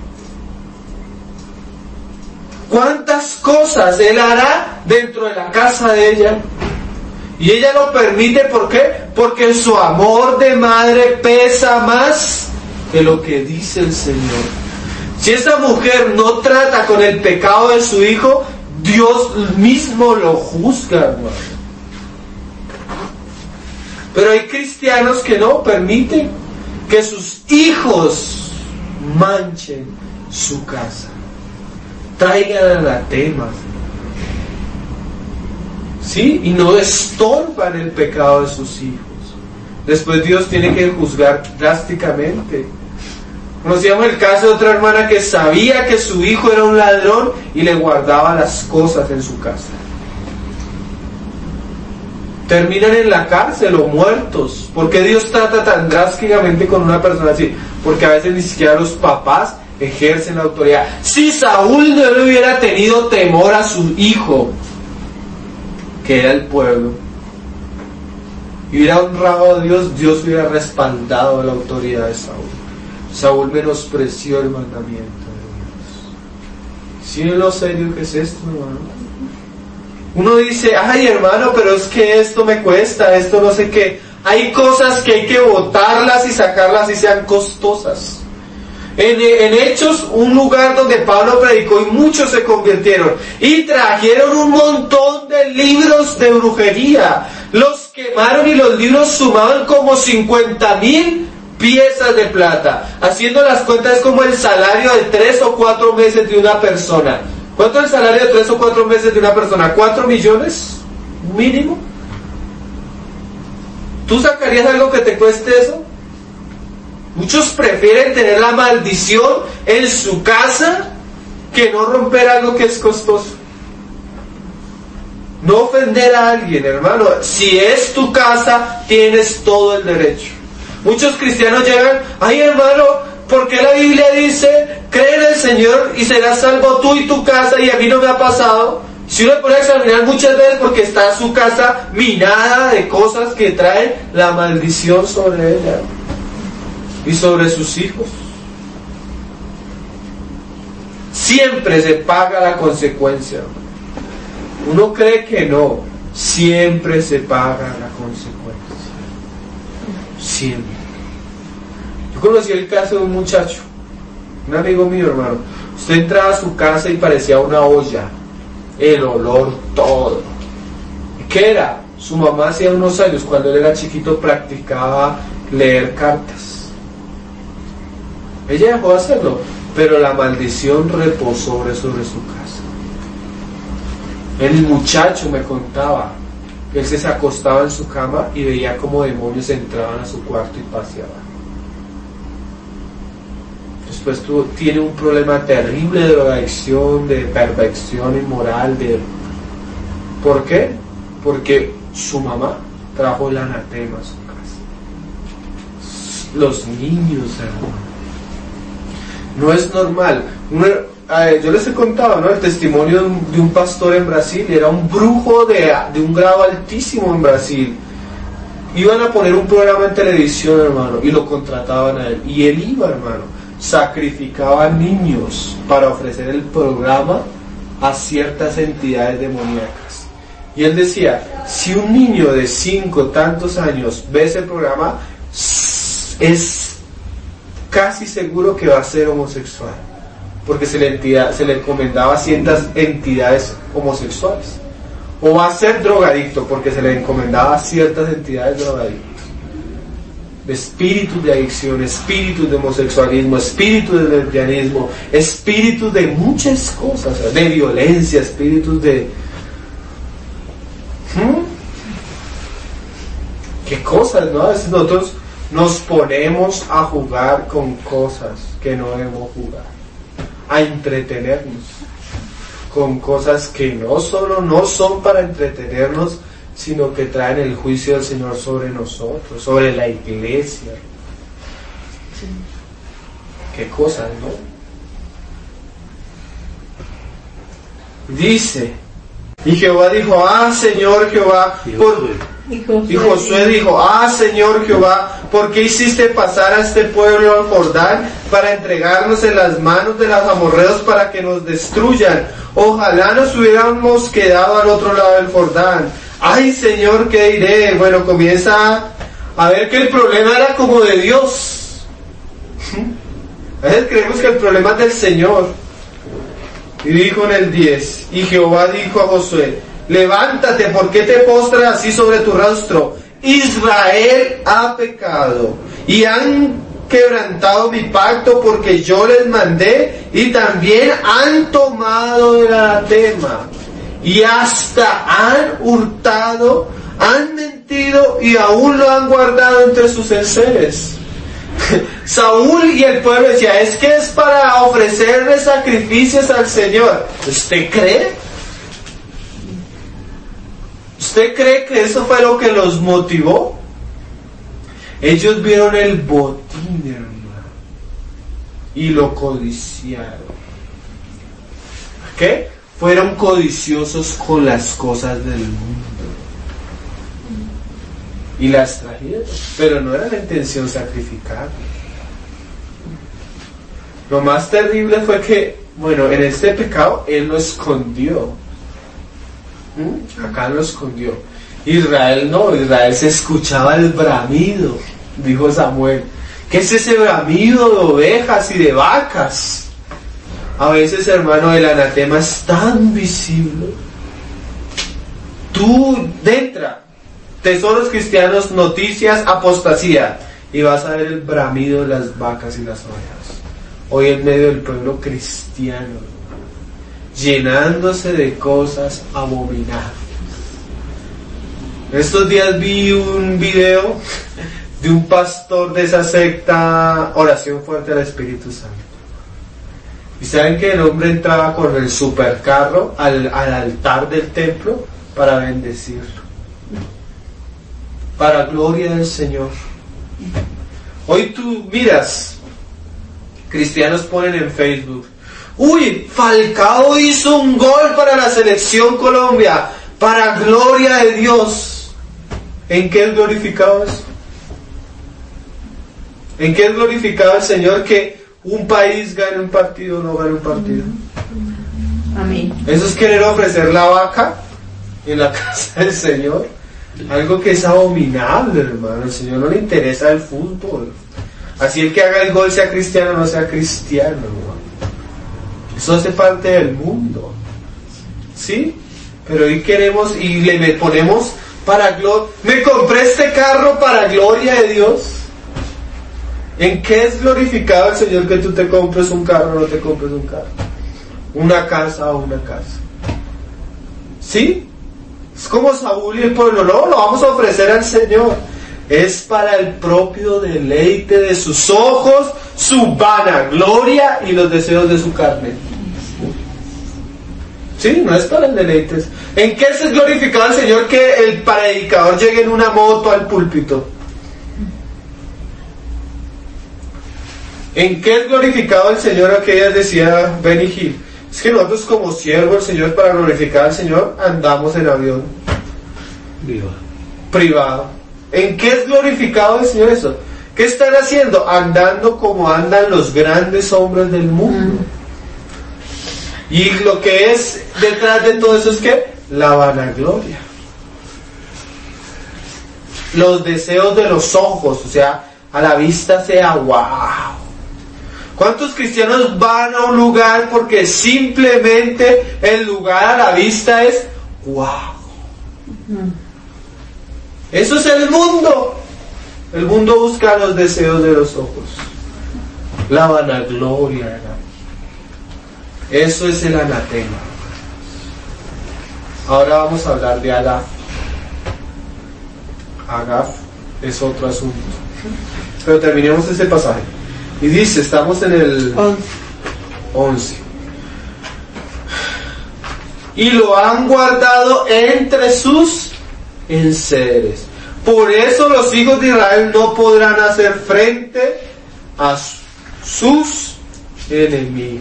¿Cuántas cosas él hará dentro de la casa de ella? Y ella lo permite, ¿por qué? Porque su amor de madre pesa más que lo que dice el Señor. Si esa mujer no trata con el pecado de su hijo, Dios mismo lo juzga, hermano. Pero hay cristianos que no permiten que sus hijos manchen su casa, traigan anatemas, ¿sí? Y no estorban el pecado de sus hijos. Después Dios tiene que juzgar drásticamente. Conocíamos el caso de otra hermana que sabía que su hijo era un ladrón y le guardaba las cosas en su casa. Terminan en la cárcel o muertos. ¿Por qué Dios trata tan drásticamente con una persona así? Porque a veces ni siquiera los papás ejercen la autoridad. Si Saúl no le hubiera tenido temor a su hijo, que era el pueblo, y hubiera honrado a Dios, Dios hubiera respaldado la autoridad de Saúl. Saúl menospreció el mandamiento de Dios. ¿Sí es lo serio que es esto, hermano? Uno dice, ay, hermano, pero es que esto me cuesta, esto no sé qué. Hay cosas que hay que botarlas y sacarlas y sean costosas. En Hechos, un lugar donde Pablo predicó y muchos se convirtieron. Y trajeron un montón de libros de brujería. Los quemaron y los libros sumaban como 50,000 piezas de plata. Haciendo las cuentas es como el salario de 3 o 4 meses de una persona. ¿Cuánto es el salario de 3 o 4 meses de una persona? ¿4 millones? Mínimo. ¿Tú sacarías algo que te cueste eso? Muchos prefieren tener la maldición en su casa que no romper algo que es costoso. No ofender a alguien, hermano. Si es tu casa, tienes todo el derecho. Muchos cristianos llegan, ay, hermano, ¿por qué la Biblia dice, cree en el Señor y serás salvo tú y tu casa, y a mí no me ha pasado? Si uno puede examinar muchas veces porque está su casa minada de cosas que traen la maldición sobre ella y sobre sus hijos. Siempre se paga la consecuencia. Uno cree que no, siempre se paga la consecuencia. Siempre. Yo conocí el caso de un muchacho, un amigo mío, hermano. Usted entraba a su casa y parecía una olla, el olor, todo. ¿Qué era? Su mamá hacía unos años, cuando él era chiquito, practicaba leer cartas. Ella dejó de hacerlo, pero la maldición reposó sobre su casa. El muchacho me contaba que él se acostaba en su cama y veía como demonios entraban a su cuarto y paseaban. después tiene un problema terrible de drogadicción, de perversión inmoral. ¿Por qué? Porque su mamá trajo el anatema a su casa. Los niños, hermano. No es normal. Yo les he contado, ¿no?, el testimonio de un pastor en Brasil. Era un brujo de un grado altísimo en Brasil. Iban a poner un programa en televisión, hermano, y lo contrataban a él. Y él iba, hermano, sacrificaba niños para ofrecer el programa a ciertas entidades demoníacas. Y él decía, si un niño de 5 tantos años ve ese programa, es casi seguro que va a ser homosexual, porque se le encomendaba a ciertas entidades homosexuales. O va a ser drogadicto, porque se le encomendaba a ciertas entidades drogadictas. Espíritus de adicción, espíritus de homosexualismo, espíritus de lesbianismo, espíritus de muchas cosas, de violencia, espíritus de... ¿Qué cosas, no? A veces nosotros nos ponemos a jugar con cosas que no debemos jugar, a entretenernos con cosas que no solo no son para entretenernos, sino que traen el juicio del Señor sobre nosotros, sobre la iglesia. Sí. Qué cosas, ¿no? Dice, y Jehová dijo, Señor Jehová, y Josué dijo, Señor Jehová, ¿por qué hiciste pasar a este pueblo al Jordán para entregarnos en las manos de los amorreos para que nos destruyan? Ojalá nos hubiéramos quedado al otro lado del Jordán. Ay, Señor, ¿qué diré? Bueno, comienza a ver que el problema era como de Dios. A veces creemos que el problema es del Señor. Y dijo en el 10, y Jehová dijo a Josué, levántate, ¿por qué te postras así sobre tu rostro? Israel ha pecado y han quebrantado mi pacto porque yo les mandé, y también han tomado el anatema y hasta han hurtado, han mentido y aún lo han guardado entre sus enseres. Saúl y el pueblo decía, es que es para ofrecerle sacrificios al Señor. ¿Usted cree? ¿Usted cree que eso fue lo que los motivó? Ellos vieron el botín, hermano, y lo codiciaron. ¿Qué? Fueron codiciosos con las cosas del mundo y las trajeron, pero no era la intención sacrificar. Lo más terrible fue que, bueno, en este pecado él lo escondió. Acá lo escondió. Israel no, Israel se escuchaba el bramido, dijo Samuel. ¿Qué es ese bramido de ovejas y de vacas? A veces, hermano, el anatema es tan visible. Tú, entra, Tesoros Cristianos, Noticias, Apostasía, y vas a ver el bramido de las vacas y las ovejas. Hoy en medio del pueblo cristiano, llenándose de cosas abominables. Estos días vi un video de un pastor de esa secta, Oración Fuerte al Espíritu Santo. Y saben que el hombre entraba con el supercarro al altar del templo para bendecirlo, para gloria del Señor. Hoy tú miras, cristianos ponen en Facebook, uy, Falcao hizo un gol para la selección Colombia, para gloria de Dios. ¿En qué es glorificado eso? ¿En qué es glorificado el Señor que un país gane un partido o no gane un partido? Amén. Eso es querer ofrecer la vaca en la casa del Señor. Algo que es abominable, hermano. Al Señor no le interesa el fútbol. Así el que haga el gol, sea cristiano o no sea cristiano, hermano. Eso hace parte del mundo. ¿Sí? Pero hoy queremos y le ponemos para gloria. Me compré este carro para gloria de Dios. ¿En qué es glorificado el Señor que tú te compres un carro o no te compres un carro? Una casa o una casa. ¿Sí? Es como Saúl y el pueblo. No, lo vamos a ofrecer al Señor. Es para el propio deleite de sus ojos, su vanagloria y los deseos de su carne. Sí, no es para el deleites. ¿En qué se es glorificado el Señor que el predicador llegue en una moto al púlpito? ¿En qué es glorificado el Señor? Aquellas decía Benny Hill. Es que nosotros como siervos del Señor, para glorificar al Señor, andamos en avión privado. ¿En qué es glorificado el Señor eso? ¿Qué están haciendo? Andando como andan los grandes hombres del mundo. Y lo que es detrás de todo eso es que la vanagloria, los deseos de los ojos, o sea, a la vista sea wow. ¿Cuántos cristianos van a un lugar porque simplemente el lugar a la vista es wow? Eso es el mundo. El mundo busca los deseos de los ojos, la vanagloria, ¿verdad? Eso es el anatema. Ahora vamos a hablar de Agaf. Agaf es otro asunto. Pero terminemos este pasaje. Y dice, estamos en el 11. Y lo han guardado entre sus enseres. Por eso los hijos de Israel no podrán hacer frente a sus enemigos.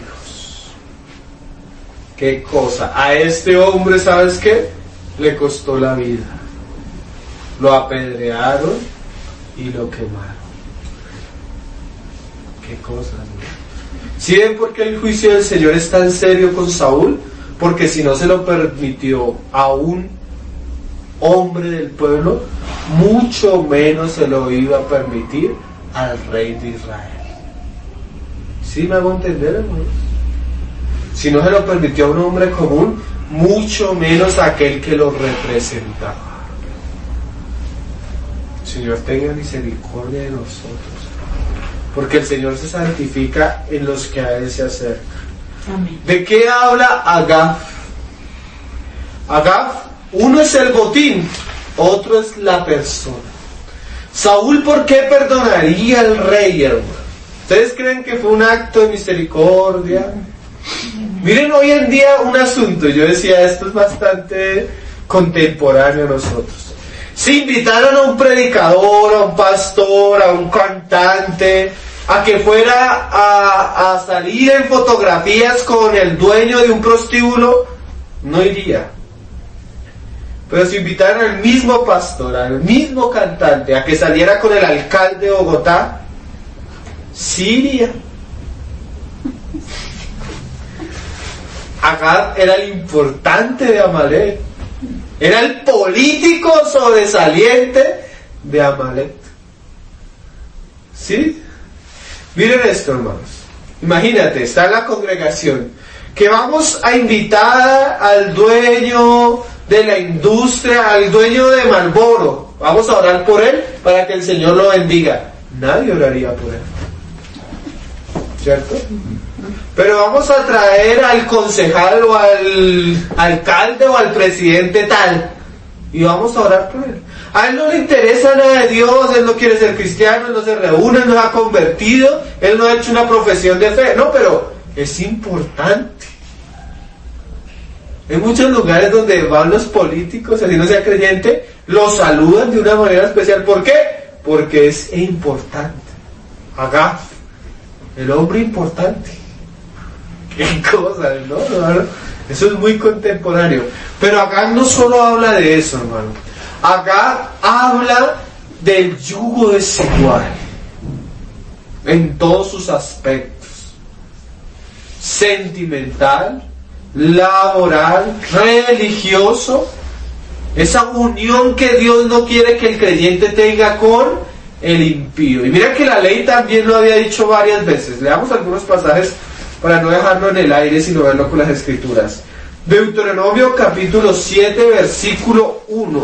¿Qué cosa? A este hombre, ¿sabes qué? Le costó la vida. Lo apedrearon y lo quemaron. ¿Qué cosa? ¿No? ¿Sí ven por qué el juicio del Señor es tan serio con Saúl? Porque si no se lo permitió a un hombre del pueblo, mucho menos se lo iba a permitir al rey de Israel. ¿Sí me hago entender, hermanos? Si no se lo permitió a un hombre común, mucho menos a aquel que lo representaba. El Señor tenga misericordia de nosotros, porque el Señor se santifica en los que a Él se acercan. Amén. ¿De qué habla Agaf? Agaf, uno es el botín, otro es la persona. Saúl, ¿por qué perdonaría al rey, hermano? ¿Ustedes creen que fue un acto de misericordia? Miren hoy en día un asunto, yo decía, esto es bastante contemporáneo a nosotros. Si invitaron a un predicador, a un pastor, a un cantante, a que fuera a salir en fotografías con el dueño de un prostíbulo, no iría. Pero si invitaron al mismo pastor, al mismo cantante, a que saliera con el alcalde de Bogotá, sí iría. Agaf era el importante de Amalek, era el político sobresaliente de Amalek. ¿Sí? Miren esto, hermanos. Imagínate, está en la congregación, que vamos a invitar al dueño de la industria, al dueño de Marlboro. Vamos a orar por él para que el Señor lo bendiga. Nadie oraría por él, ¿cierto? Pero vamos a traer al concejal o al alcalde o al presidente tal, y vamos a orar por él. A él no le interesa nada de Dios, él no quiere ser cristiano, él no se reúne, él no se ha convertido, él no ha hecho una profesión de fe. No, pero es importante. En muchos lugares donde van los políticos, así no sea creyente, los saludan de una manera especial. ¿Por qué? Porque es importante. Agaf, el hombre importante. Qué cosa, ¿no? Eso es muy contemporáneo. Pero Agaf no solo habla de eso, hermano. Agaf habla del yugo desigual en todos sus aspectos: sentimental, laboral, religioso. Esa unión que Dios no quiere que el creyente tenga con el impío. Y mira que la ley también lo había dicho varias veces. Leamos algunos pasajes para no dejarlo en el aire, sino verlo con las escrituras. Deuteronomio capítulo 7, versículo 1.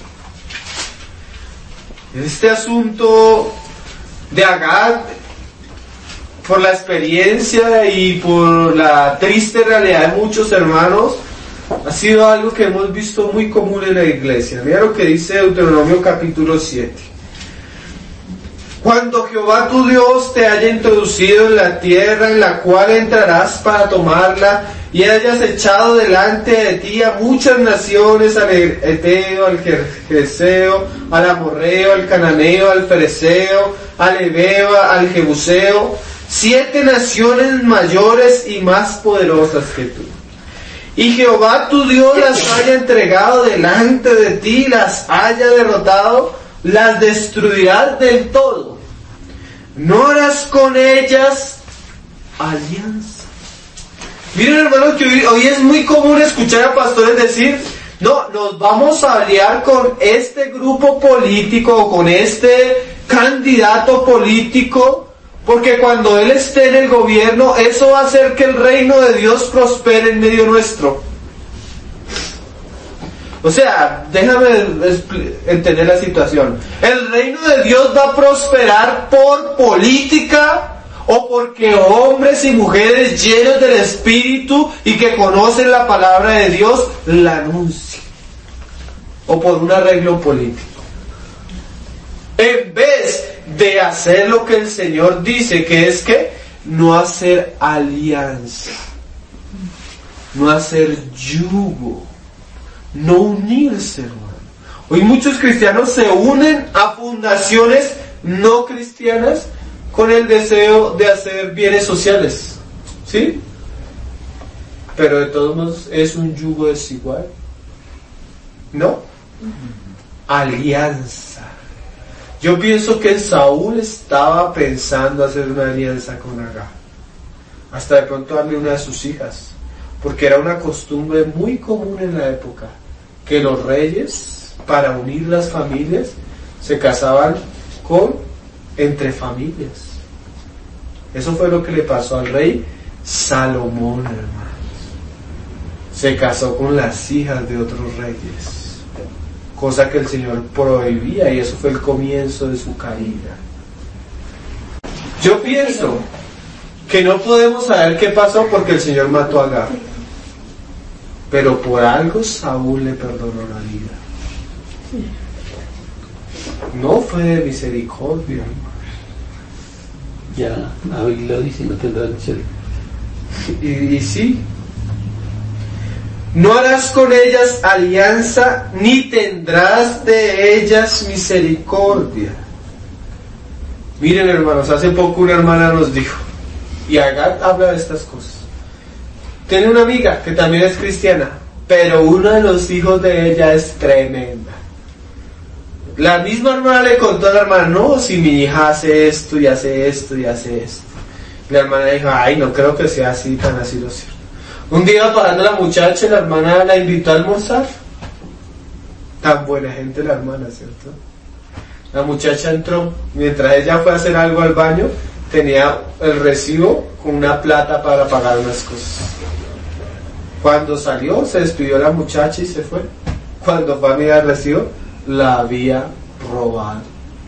Este asunto de Agaf, por la experiencia y por la triste realidad de muchos hermanos, ha sido algo que hemos visto muy común en la iglesia. Mira lo que dice Deuteronomio capítulo 7. Cuando Jehová tu Dios te haya introducido en la tierra en la cual entrarás para tomarla, y hayas echado delante de ti a muchas naciones, al Eteo, al Gergeseo, al Amorreo, al Cananeo, al Fereceo, al Ebeo, al Jebuseo, 7 naciones mayores y más poderosas que tú. Y Jehová tu Dios las haya entregado delante de ti, las haya derrotado, las destruirás del todo. No harás con ellas alianza. Miren, hermanos, que hoy es muy común escuchar a pastores decir: no, nos vamos a aliar con este grupo político o con este candidato político, porque cuando él esté en el gobierno, eso va a hacer que el reino de Dios prospere en medio nuestro. O sea, déjame entender la situación. ¿El reino de Dios va a prosperar por política o porque hombres y mujeres llenos del Espíritu y que conocen la palabra de Dios la anuncien? ¿O por un arreglo político? En vez de hacer lo que el Señor dice, que es que no hacer alianza, no hacer yugo, no unirse, hermano. Hoy muchos cristianos se unen a fundaciones no cristianas con el deseo de hacer bienes sociales, ¿sí? Pero de todos modos es un yugo desigual, ¿no? Alianza. Yo pienso que Saúl estaba pensando hacer una alianza con Agar, hasta de pronto darle una de sus hijas, porque era una costumbre muy común en la época, que los reyes, para unir las familias, se casaban entre familias. Eso fue lo que le pasó al rey Salomón, hermanos. Se casó con las hijas de otros reyes, cosa que el Señor prohibía, y eso fue el comienzo de su caída. Yo pienso que no podemos saber qué pasó porque el Señor mató a Agar, pero por algo Saúl le perdonó la vida. No fue de misericordia, hermano. Ya David lo dice, no tendrás misericordia. Y sí. No harás con ellas alianza, ni tendrás de ellas misericordia. Miren, hermanos, hace poco una hermana nos dijo, y Agar habla de estas cosas. Tiene una amiga que también es cristiana, pero uno de los hijos de ella es tremenda. La misma hermana le contó a la hermana: no, si mi hija hace esto y hace esto y hace esto. Y la hermana dijo: ay, no creo que sea así, tan así lo cierto. Un día parando la muchacha, la hermana la invitó a almorzar. Tan buena gente la hermana, ¿cierto? La muchacha entró, mientras ella fue a hacer algo al baño, tenía el recibo con una plata para pagar unas cosas. Cuando salió, se despidió la muchacha y se fue. Cuando fue a mirar el recibo, la había robado.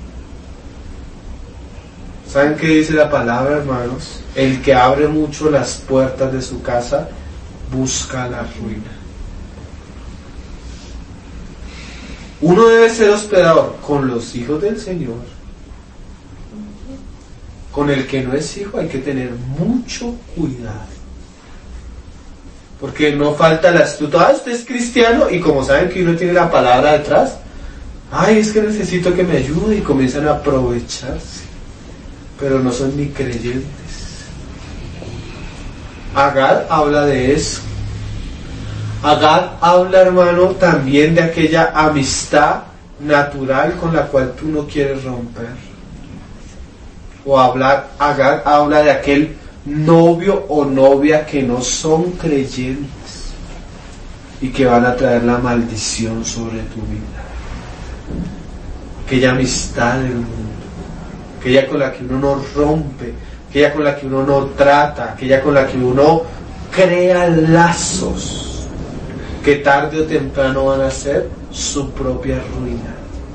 ¿Saben qué dice la palabra, hermanos? El que abre mucho las puertas de su casa busca la ruina. Uno debe ser hospedador con los hijos del Señor. Con el que no es hijo hay que tener mucho cuidado, porque no falta el astuto: usted es cristiano, y como saben que uno tiene la palabra detrás, es que necesito que me ayude, y comienzan a aprovecharse, pero no son ni creyentes. Agar habla de eso. Agar habla, hermano, también de aquella amistad natural con la cual tú no quieres romper. O Agar habla de aquel novio o novia que no son creyentes y que van a traer la maldición sobre tu vida. Aquella amistad del mundo, aquella con la que uno no rompe, aquella con la que uno no trata, aquella con la que uno crea lazos que tarde o temprano van a ser su propia ruina.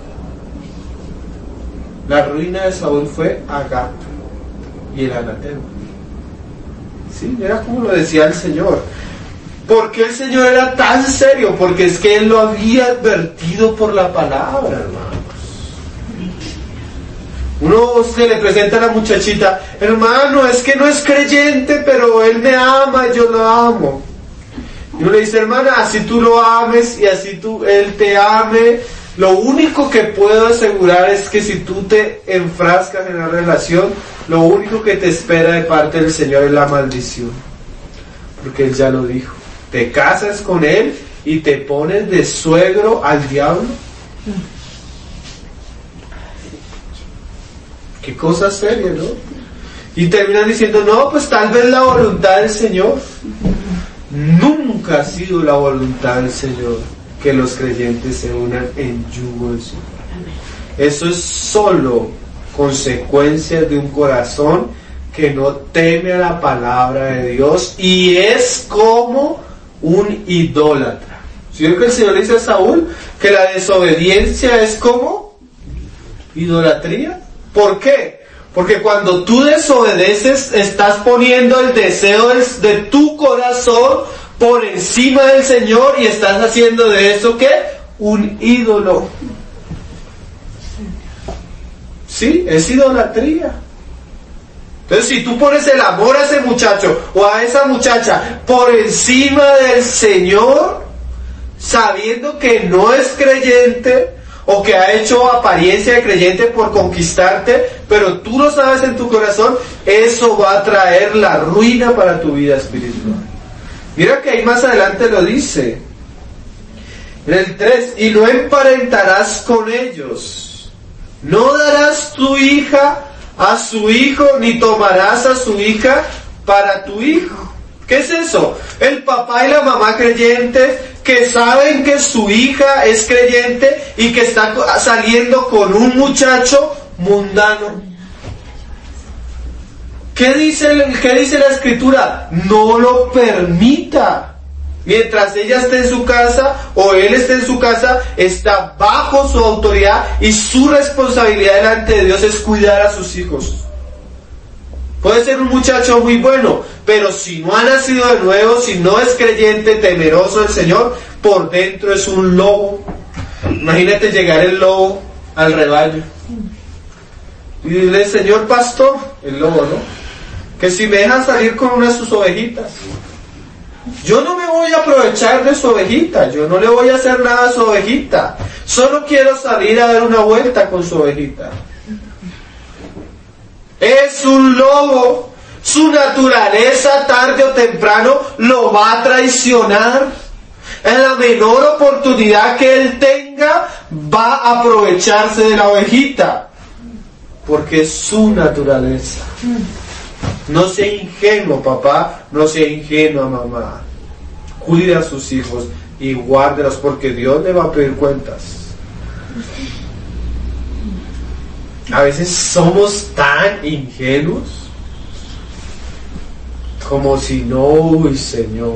La ruina de Saúl fue Agar y el anatema. Sí, era como lo decía el Señor. ¿Por qué el Señor era tan serio? Porque es que Él lo había advertido por la palabra, hermanos. Uno se le presenta a la muchachita, hermano, es que no es creyente, pero él me ama, yo lo amo. Y uno le dice, hermana, así tú lo ames y así él te ame, lo único que puedo asegurar es que si tú te enfrascas en la relación, lo único que te espera de parte del Señor es la maldición. Porque Él ya lo dijo. Te casas con Él y te pones de suegro al diablo. Qué cosa seria, ¿no? Y terminan diciendo, no, pues tal vez la voluntad del Señor. Nunca ha sido la voluntad del Señor que los creyentes se unan en yugo de su Padre. Eso es solo consecuencia de un corazón que no teme a la palabra de Dios y es como un idólatra. ¿Sí ven que el Señor dice a Saúl que la desobediencia es como idolatría? ¿Por qué? Porque cuando tú desobedeces, estás poniendo el deseo de tu corazón por encima del Señor y estás haciendo de eso, ¿qué? Un ídolo. ¿Sí? Es idolatría. Entonces, si tú pones el amor a ese muchacho o a esa muchacha por encima del Señor, sabiendo que no es creyente, o que ha hecho apariencia de creyente por conquistarte, pero tú lo sabes en tu corazón, eso va a traer la ruina para tu vida espiritual. Mira que ahí más adelante lo dice, en el 3, y no emparentarás con ellos, no darás tu hija a su hijo, ni tomarás a su hija para tu hijo. ¿Qué es eso? El papá y la mamá creyentes que saben que su hija es creyente y que está saliendo con un muchacho mundano. ¿Qué dice la Escritura? No lo permita. Mientras ella esté en su casa o él esté en su casa, está bajo su autoridad y su responsabilidad delante de Dios es cuidar a sus hijos. Puede ser un muchacho muy bueno, pero si no ha nacido de nuevo, si no es creyente, temeroso del Señor, por dentro es un lobo. Imagínate llegar el lobo al rebaño y dile, señor pastor, el lobo, ¿no? Que si me deja salir con una de sus ovejitas, yo no me voy a aprovechar de su ovejita, yo no le voy a hacer nada a su ovejita, solo quiero salir a dar una vuelta con su ovejita. Es un lobo, su naturaleza tarde o temprano lo va a traicionar. En la menor oportunidad que él tenga, va a aprovecharse de la ovejita, porque es su naturaleza. No sea ingenuo, papá, no sea ingenua, mamá. Cuide a sus hijos y guárdelos, porque Dios le va a pedir cuentas. A veces somos tan ingenuos como si no, uy, Señor,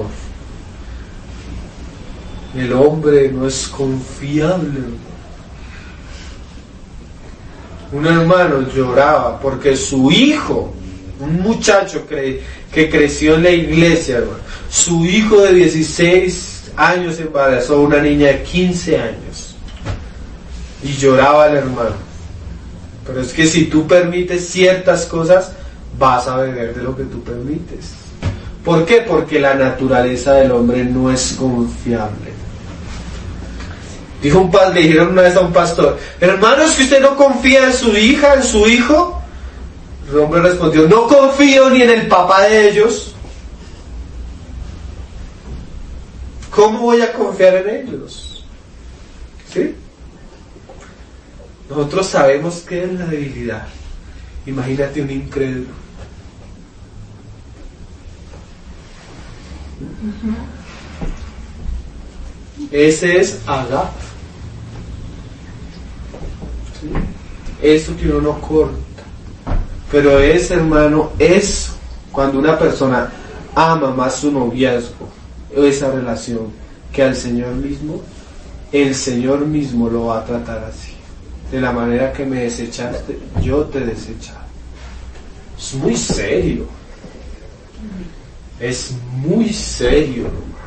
el hombre no es confiable. Un hermano lloraba porque su hijo, un muchacho que creció en la iglesia, hermano, su hijo de 16 años embarazó a una niña de 15 años y lloraba el hermano. Pero es que si tú permites ciertas cosas, vas a beber de lo que tú permites. ¿Por qué? Porque la naturaleza del hombre no es confiable. Le dijeron una vez a un pastor, hermano, ¿es que usted no confía en su hija, en su hijo? El hombre respondió, no confío ni en el papá de ellos. ¿Cómo voy a confiar en ellos? ¿Sí? Nosotros sabemos qué es la debilidad. Imagínate un incrédulo. Ese es agape. ¿Sí? Eso que uno no corta. Pero es, hermano, eso. Cuando una persona ama más su noviazgo, esa relación, que al Señor mismo, el Señor mismo lo va a tratar así. De la manera que me desechaste, yo te desecharé. Es muy serio. Es muy serio, hermanos.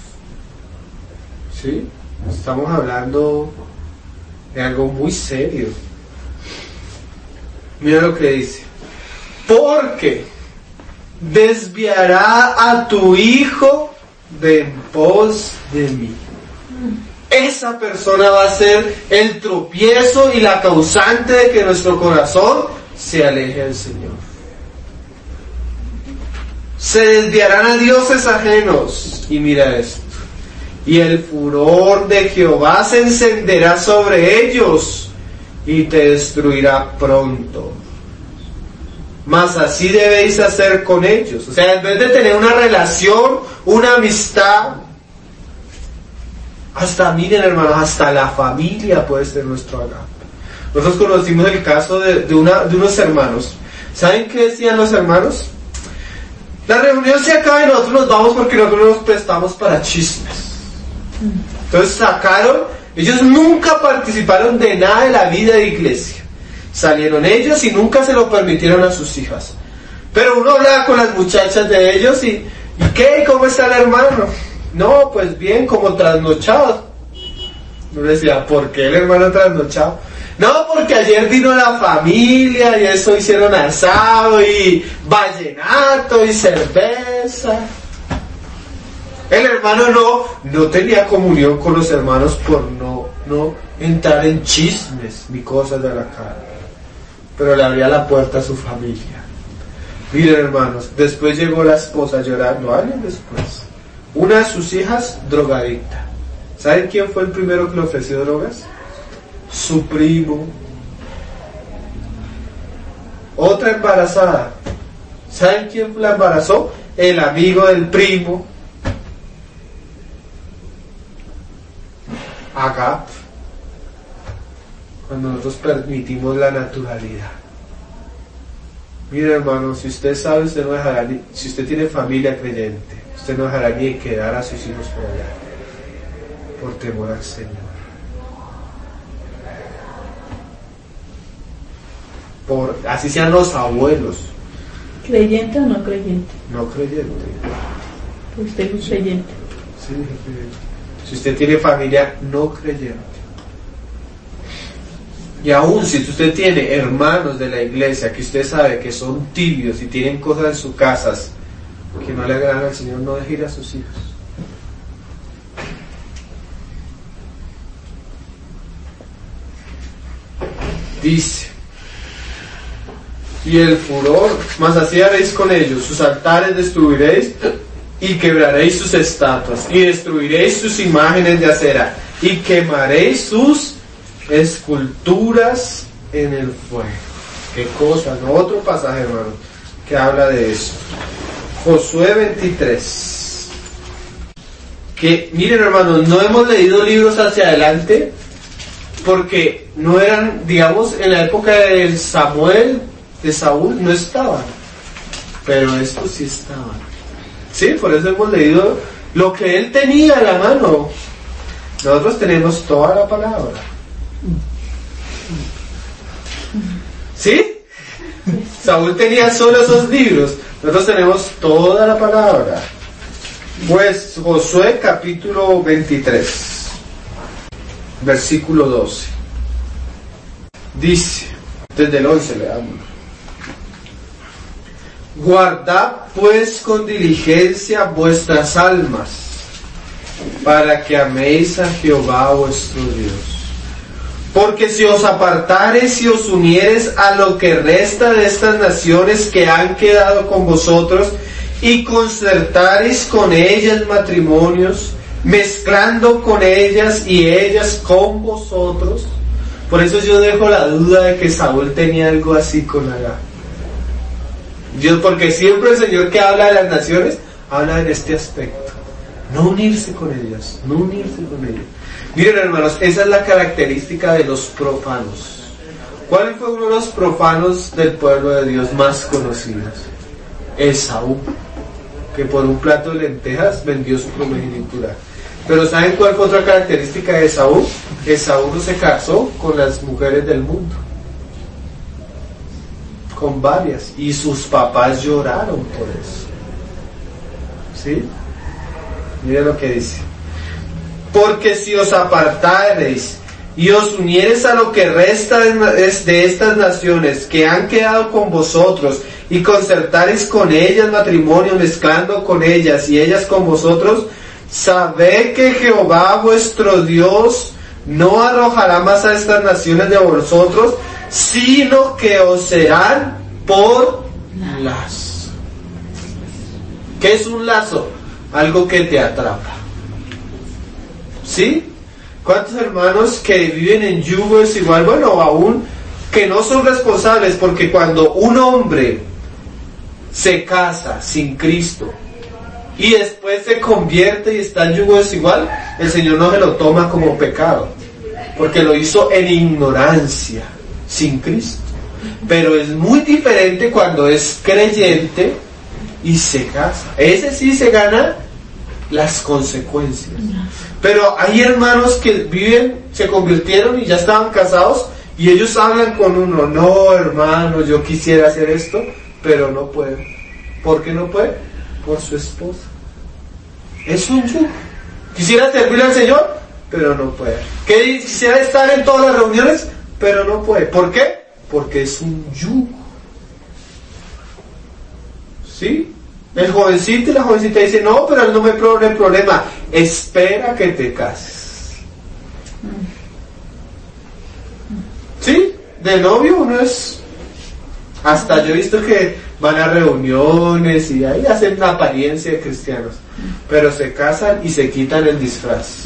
¿Sí? Estamos hablando de algo muy serio. Mira lo que dice. Porque desviará a tu hijo de en pos de mí. Esa persona va a ser el tropiezo y la causante de que nuestro corazón se aleje del Señor. Se desviarán a dioses ajenos. Y mira esto. Y el furor de Jehová se encenderá sobre ellos y te destruirá pronto. Mas así debéis hacer con ellos. O sea, en vez de tener una relación, una amistad, hasta, miren hermanos, hasta la familia puede ser nuestro agape. Nosotros conocimos el caso de unos hermanos. ¿Saben qué decían los hermanos? La reunión se acaba y nosotros nos vamos porque nosotros nos prestamos para chismes. Entonces sacaron, ellos nunca participaron de nada de la vida de iglesia. Salieron ellos y nunca se lo permitieron a sus hijas. Pero uno hablaba con las muchachas de ellos ¿y qué? ¿Cómo está el hermano? No, pues bien, como trasnochado. Yo decía, ¿por qué el hermano trasnochado? No, porque ayer vino la familia y eso hicieron asado y vallenato y cerveza. El hermano no tenía comunión con los hermanos por no entrar en chismes ni cosas de la carne. Pero le abría la puerta a su familia. Miren hermanos, después llegó la esposa llorando, años después. Una de sus hijas, drogadicta. ¿Saben quién fue el primero que le ofreció drogas? Su primo. Otra embarazada. ¿Saben quién la embarazó? El amigo del primo. Agape. Cuando nosotros permitimos la naturalidad. Mire hermano, si usted sabe, usted no dejará ni, si usted tiene familia creyente, usted no dejará ni de quedar a sus hijos por allá, por temor al Señor. Así sean los abuelos. ¿Creyente o no creyente? No creyente. Usted es creyente. Sí, creyente. Si usted tiene familia no creyente. Y aún si usted tiene hermanos de la iglesia que usted sabe que son tibios y tienen cosas en sus casas que no le agradan al Señor, no deje ir a sus hijos. Dice, y el furor, mas así haréis con ellos, sus altares destruiréis y quebraréis sus estatuas y destruiréis sus imágenes de acera y quemaréis sus esculturas en el fuego. Qué cosa, ¿no? Otro pasaje, hermano, que habla de eso. Josué 23. Que, miren, hermanos, no hemos leído libros hacia adelante porque no eran, digamos, en la época de Samuel, de Saúl, no estaban. Pero estos sí estaban. Sí, por eso hemos leído lo que él tenía a la mano. Nosotros tenemos toda la palabra. ¿Sí? Saúl tenía solo esos libros. Nosotros tenemos toda la palabra. Pues Josué capítulo 23, versículo 12. Dice, desde el 11 leamos. Guardad pues con diligencia vuestras almas, para que améis a Jehová vuestro Dios. Porque si os apartares y os unieres a lo que resta de estas naciones que han quedado con vosotros, y concertareis con ellas matrimonios, mezclando con ellas y ellas con vosotros. Por eso yo dejo la duda de que Saúl tenía algo así con Agar. Porque siempre el Señor que habla de las naciones, habla en este aspecto. No unirse con ellas, no unirse con ellas. Miren hermanos, esa es la característica de los profanos. ¿Cuál fue uno de los profanos del pueblo de Dios más conocidos? Esaú, que por un plato de lentejas vendió su primogenitura. Pero ¿saben cuál fue otra característica de Esaú? Esaú no se casó con las mujeres del mundo, con varias, y sus papás lloraron por eso. ¿Sí? Miren lo que dice. Porque si os apartareis y os unieres a lo que resta de estas naciones que han quedado con vosotros, y concertares con ellas matrimonio, mezclando con ellas y ellas con vosotros, sabed que Jehová vuestro Dios no arrojará más a estas naciones de vosotros, sino que os serán por lazo. ¿Qué es un lazo? Algo que te atrapa. ¿Sí? ¿Cuántos hermanos que viven en yugo es igual? Bueno, aún que no son responsables, porque cuando un hombre se casa sin Cristo y después se convierte y está en yugo desigual, el Señor no se lo toma como pecado, porque lo hizo en ignorancia, sin Cristo. Pero es muy diferente cuando es creyente y se casa. Ese sí se gana las consecuencias. Pero hay hermanos que viven, se convirtieron y ya estaban casados, y ellos hablan con uno: no, hermano, yo quisiera hacer esto, pero no puedo. ¿Por qué no puede? Por su esposa. Es un yugo. Quisiera servirle al Señor, pero no puede. Quisiera estar en todas las reuniones, pero no puede. ¿Por qué? Porque es un yugo. ¿Sí? El jovencito y la jovencita dicen: no, pero no me pone problema, espera que te cases. ¿Sí? De novio uno es... Hasta yo he visto que van a reuniones y ahí hacen una apariencia de cristianos, pero se casan y se quitan el disfraz.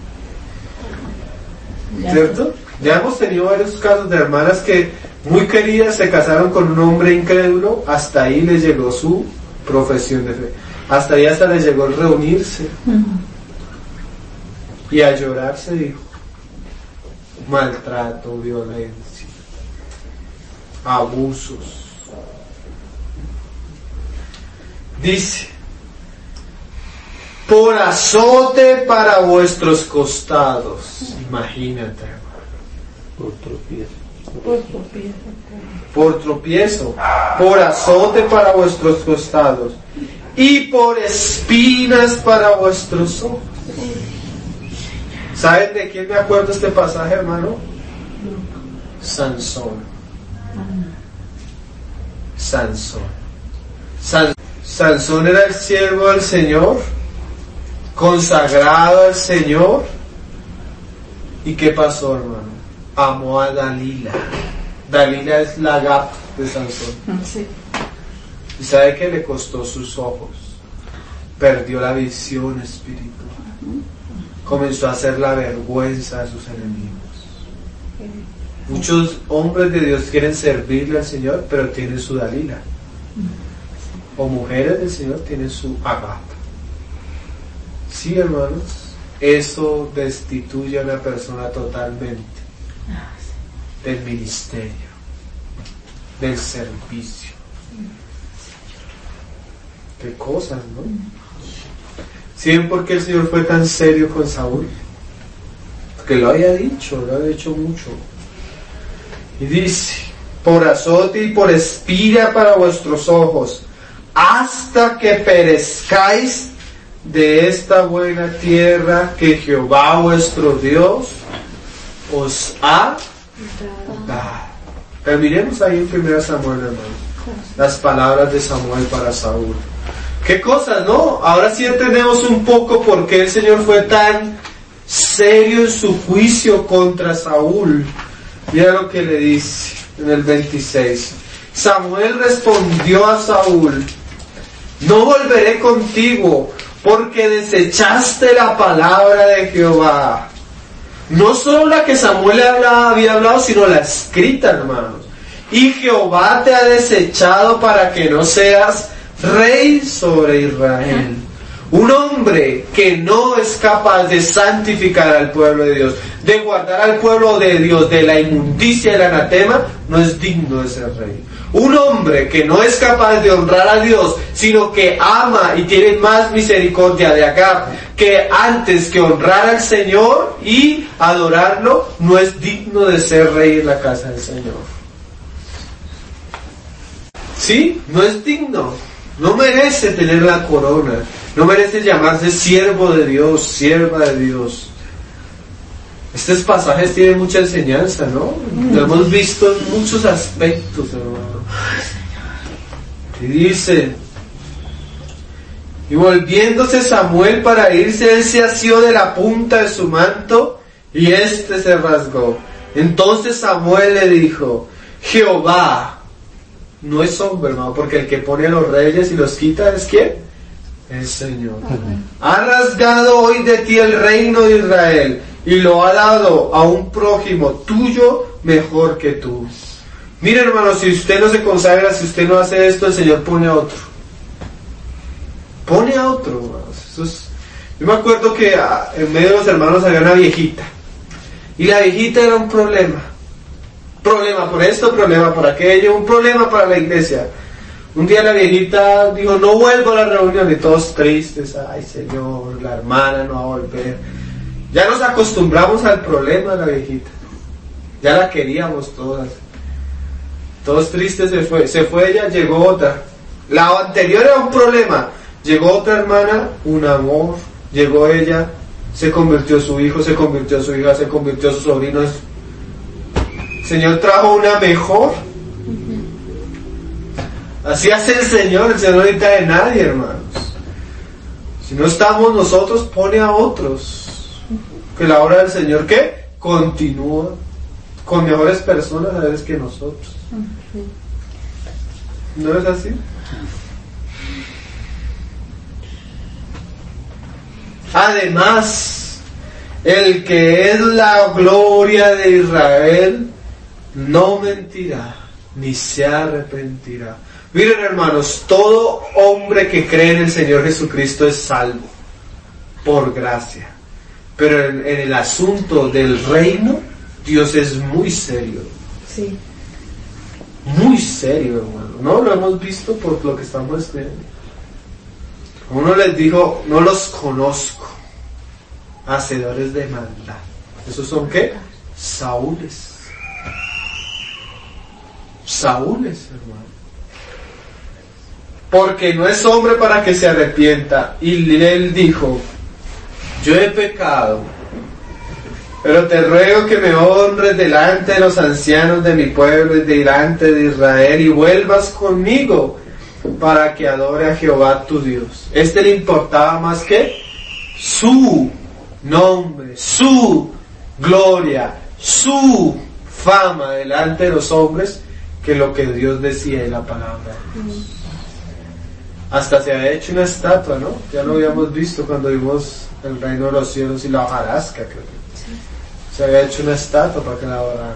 ¿Cierto? Ya hemos tenido varios casos de hermanas que, muy queridas, se casaron con un hombre incrédulo, hasta ahí les llegó su profesión de fe. Hasta ahí hasta les llegó el reunirse. Y a llorar se dijo. Maltrato, violencia, abusos. Dice: por azote para vuestros costados. Imagínate, hermano. Por tropiezo. Por tropiezo. Por azote para vuestros costados, y por espinas para vuestros ojos. ¿Saben de quién me acuerdo este pasaje, hermano? Sansón. Sansón era el siervo del Señor, consagrado al Señor. ¿Y qué pasó, hermano? Amó a Dalila. Dalila es la gata de Sansón. Sí. ¿Y sabe qué le costó sus ojos? Perdió la visión espiritual. Comenzó a hacer la vergüenza a sus enemigos. Muchos hombres de Dios quieren servirle al Señor, pero tienen su Dalila. O mujeres del Señor tienen su Agata. Sí, hermanos, eso destituye a una persona totalmente del ministerio, del servicio. Qué cosas, ¿no? ¿Saben por qué el Señor fue tan serio con Saúl? Porque lo había dicho mucho. Y dice: por azote y por espira para vuestros ojos, hasta que perezcáis de esta buena tierra que Jehová vuestro Dios os ha dado. Terminemos ahí en 1 Samuel, hermano. Las palabras de Samuel para Saúl. Qué cosas, ¿no? Ahora sí entendemos un poco por qué el Señor fue tan serio en su juicio contra Saúl. Mira lo que le dice en el 26. Samuel respondió a Saúl: no volveré contigo, porque desechaste la palabra de Jehová. No solo la que Samuel había hablado, sino la escrita, hermanos. Y Jehová te ha desechado para que no seas rey sobre Israel. Un hombre que no es capaz de santificar al pueblo de Dios, de guardar al pueblo de Dios de la inmundicia y el anatema, no es digno de ser rey. Un hombre que no es capaz de honrar a Dios, sino que ama y tiene más misericordia de Agab, que antes que honrar al Señor y adorarlo, no es digno de ser rey en la casa del Señor. ¿Sí? No es digno. No merece tener la corona. No merece llamarse siervo de Dios, sierva de Dios. Estos pasajes tienen mucha enseñanza, ¿no? Lo hemos visto en muchos aspectos, hermano. Y dice: y volviéndose Samuel para irse, él se asió de la punta de su manto, y éste se rasgó. Entonces Samuel le dijo: Jehová no es hombre, hermano, porque el que pone a los reyes y los quita es ¿quién? El Señor. Ha rasgado hoy de ti el reino de Israel, y lo ha dado a un prójimo tuyo mejor que tú. Mire, hermano, si usted no se consagra, si usted no hace esto, el Señor pone a otro. Pone a otro, hermanos. Yo me acuerdo que en medio de los hermanos había una viejita. Y la viejita era un problema. Problema por esto, problema por aquello, un problema para la iglesia. Un día la viejita dijo: no vuelvo a la reunión, y todos tristes. Ay, Señor, la hermana no va a volver. Ya nos acostumbramos al problema de la viejita. Ya la queríamos todas. Todos tristes, se fue ella, llegó otra. La anterior era un problema. Llegó otra hermana, un amor. Llegó ella, se convirtió su hijo, se convirtió su hija, se convirtió su sobrino. El Señor trajo una mejor. Así hace el Señor no necesita de nadie, hermanos. Si no estamos nosotros, pone a otros. Que la obra del Señor, ¿qué? Continúa con mejores personas a veces que nosotros. ¿No es así? Además, el que es la gloria de Israel no mentirá, ni se arrepentirá. Miren, hermanos, todo hombre que cree en el Señor Jesucristo es salvo por gracia. Pero en el asunto del reino, Dios es muy serio. Sí. Muy serio, hermano. No lo hemos visto por lo que estamos estudiando. Uno les dijo: no los conozco, hacedores de maldad. ¿Esos son qué? Saúles. Saúles, hermano. Porque no es hombre para que se arrepienta. Y él dijo: yo he pecado, pero te ruego que me honres delante de los ancianos de mi pueblo y delante de Israel, y vuelvas conmigo para que adore a Jehová tu Dios. Le importaba más que su nombre, su gloria, su fama delante de los hombres, que lo que Dios decía en la palabra. Hasta se había hecho una estatua, ¿no? Ya lo habíamos visto cuando vimos el reino de los cielos y la hojarasca, creo que. Sí. Se había hecho una estatua para que la adorara.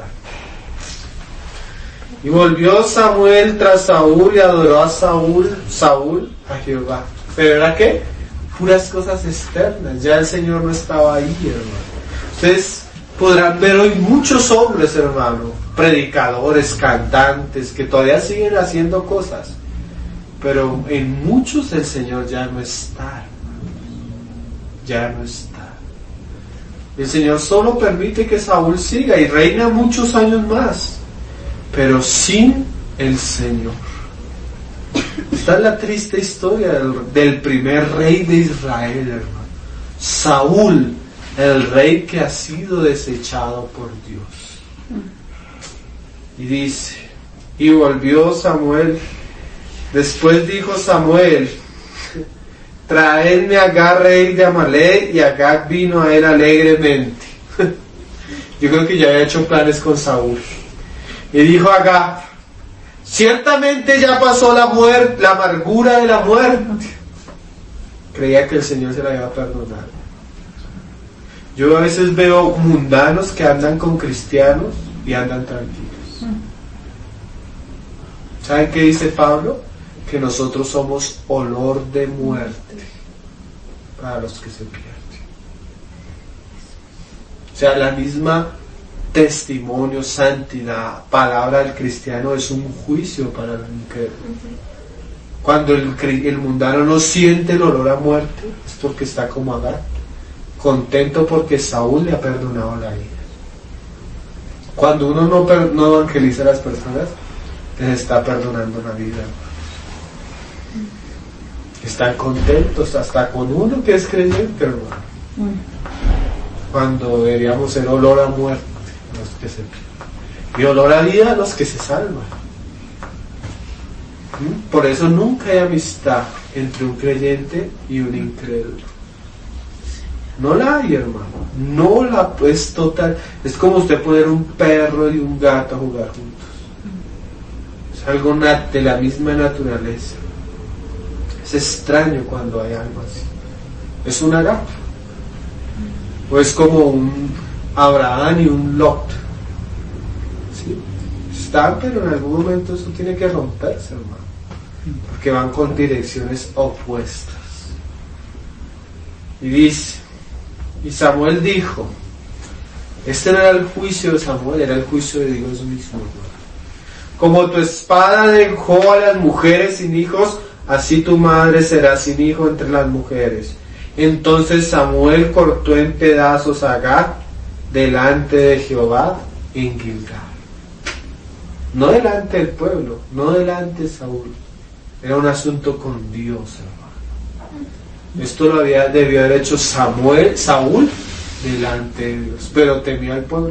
Y volvió Samuel tras Saúl y adoró a Saúl a Jehová. Pero era ¿qué? Puras cosas externas. Ya el Señor no estaba ahí, hermano. Ustedes podrán ver hoy muchos hombres, hermano, predicadores, cantantes, que todavía siguen haciendo cosas. Pero en muchos el Señor ya no está, hermano. Ya no está. El Señor solo permite que Saúl siga y reina muchos años más, pero sin el Señor. Esta es la triste historia del primer rey de Israel, hermano. Saúl, el rey que ha sido desechado por Dios. Y dice: y volvió Samuel. Después dijo Samuel: traedme a Agag, rey de Amalek. Y Agag vino a él alegremente. Yo creo que ya había hecho planes con Saúl. Y dijo Agag: ciertamente ya pasó la muerte, la amargura de la muerte. Creía que el Señor se la iba a perdonar. Yo a veces veo mundanos que andan con cristianos y andan tranquilos. ¿Saben qué dice Pablo? Que nosotros somos olor de muerte para los que se pierden. O sea, la misma testimonio, santidad, palabra del cristiano es un juicio para el incrédulo. Cuando el mundano no siente el olor a muerte, es porque está como Agag, contento porque Saúl le ha perdonado la vida. Cuando uno no evangeliza a las personas, les está perdonando la vida. Están contentos hasta con uno que es creyente, hermano. cuando deberíamos ser olor a muerte los que se y olor a vida a los que se salvan. Por eso nunca hay amistad entre un creyente y un incrédulo. No la hay, hermano. No la, es total. Es como usted poner un perro y un gato a jugar juntos. Es algo de la misma naturaleza. Es extraño cuando hay algo así. Es un agape. O es como un Abraham y un Lot. ¿Sí? Están, pero en algún momento eso tiene que romperse, hermano. Porque van con direcciones opuestas. Y dice, y Samuel dijo, este no era el juicio de Samuel, era el juicio de Dios mismo. Como tu espada dejó a las mujeres sin hijos, así tu madre será sin hijo entre las mujeres. Entonces Samuel cortó en pedazos a Agag delante de Jehová en Gilgal. No delante del pueblo, no delante de Saúl. Era un asunto con Dios, hermano. Esto lo debió haber hecho Saúl delante de Dios, pero temía al pueblo.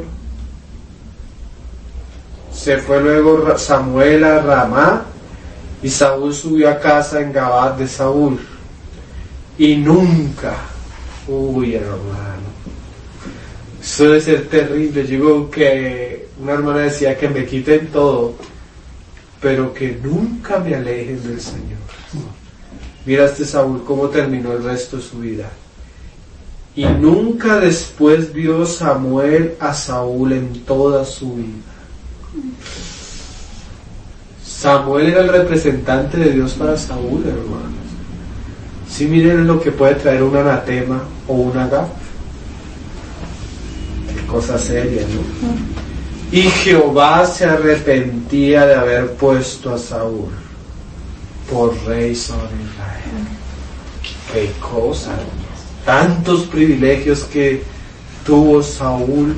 Se fue luego Samuel a Ramá y Saúl subió a casa en Gabad de Saúl. Y nunca, hermano, eso debe ser terrible. Yo digo que una hermana decía que me quiten todo, pero que nunca me alejen del Señor. Mira este Saúl cómo terminó el resto de su vida. Y nunca después vio Samuel a Saúl en toda su vida. Samuel era el representante de Dios para Saúl, hermanos. Si miren lo que puede traer un anatema o un agape. Qué cosa seria, ¿no? Y Jehová se arrepentía de haber puesto a Saúl por rey sobre Israel. Qué cosa, tantos privilegios que tuvo Saúl,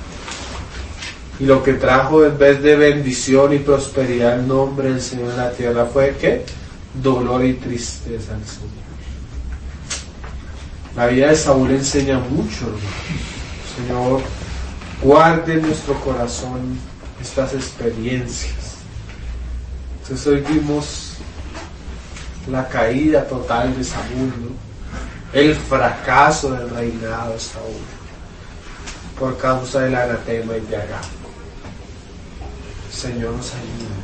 y lo que trajo en vez de bendición y prosperidad el nombre del Señor en la tierra fue ¿qué? Dolor y tristeza al Señor. La vida de Saúl enseña mucho, hermano. Señor, guarde en nuestro corazón estas experiencias. Entonces hoy vimos la caída total de Saúl, ¿no? El fracaso del reinado de Saúl por causa del anatema y de Agag. Señor, nos ayude.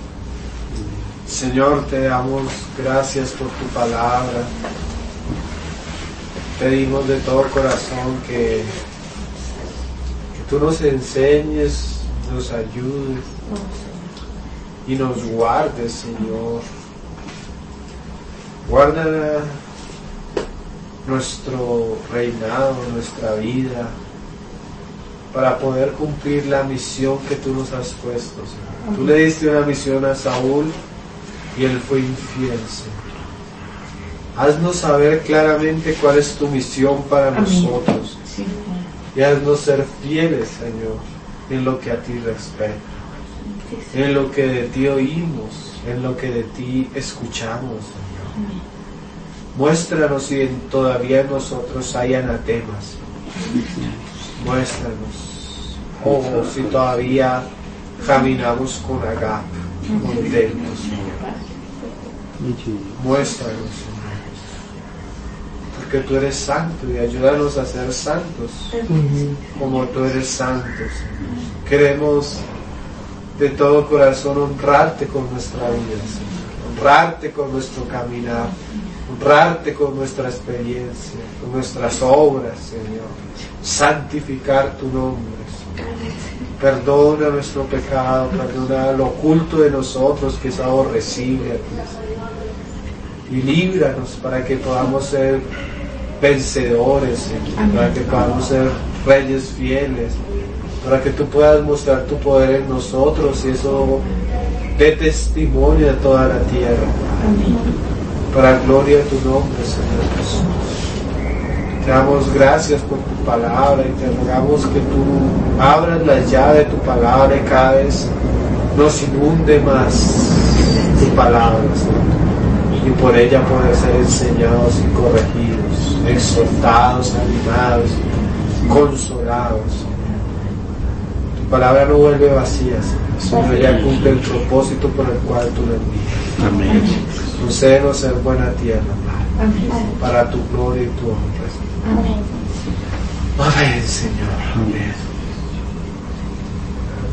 Señor, te damos gracias por tu palabra. Pedimos de todo corazón que tú nos enseñes, nos ayudes y nos guardes, Señor. Guarda nuestro reinado, nuestra vida, para poder cumplir la misión que tú nos has puesto, Señor. Tú le diste una misión a Saúl y él fue infiel, Señor. Haznos saber claramente cuál es tu misión para nosotros. Sí. Y haznos ser fieles, Señor, en lo que a ti respecta, en lo que de ti oímos, en lo que de ti escuchamos, Señor. Muéstranos si todavía en nosotros hay anatemas. Muéstranos, si todavía caminamos con agape, contentos, Señor. Muéstranos, Señor. Porque tú eres santo y ayúdanos a ser santos como tú eres santo, Señor. Queremos de todo corazón honrarte con nuestra vida, Señor. Honrarte con nuestro caminar, honrarte con nuestra experiencia, con nuestras obras, Señor. Santificar tu nombre, Señor. Perdona nuestro pecado, perdona lo oculto de nosotros que es aborrecible a ti, Señor. Y líbranos para que podamos ser vencedores, Señor. Para que podamos ser reyes fieles, para que tú puedas mostrar tu poder en nosotros y eso dé testimonio de toda la tierra. Para gloria de tu nombre, Señor Jesús. Te damos gracias por tu palabra y te rogamos que tú abras la llave de tu palabra y cada vez nos inunde más tu palabra, Señor. Y por ella poder ser enseñados y corregidos, exhortados, animados, consolados, Señor. Tu palabra no vuelve vacía, Señor, sino ya cumple el propósito por el cual tú la envías. Amén. Concédenos ser buena tierra, Padre, para tu gloria y tu honra. Amén. Amén, Señor. Amén.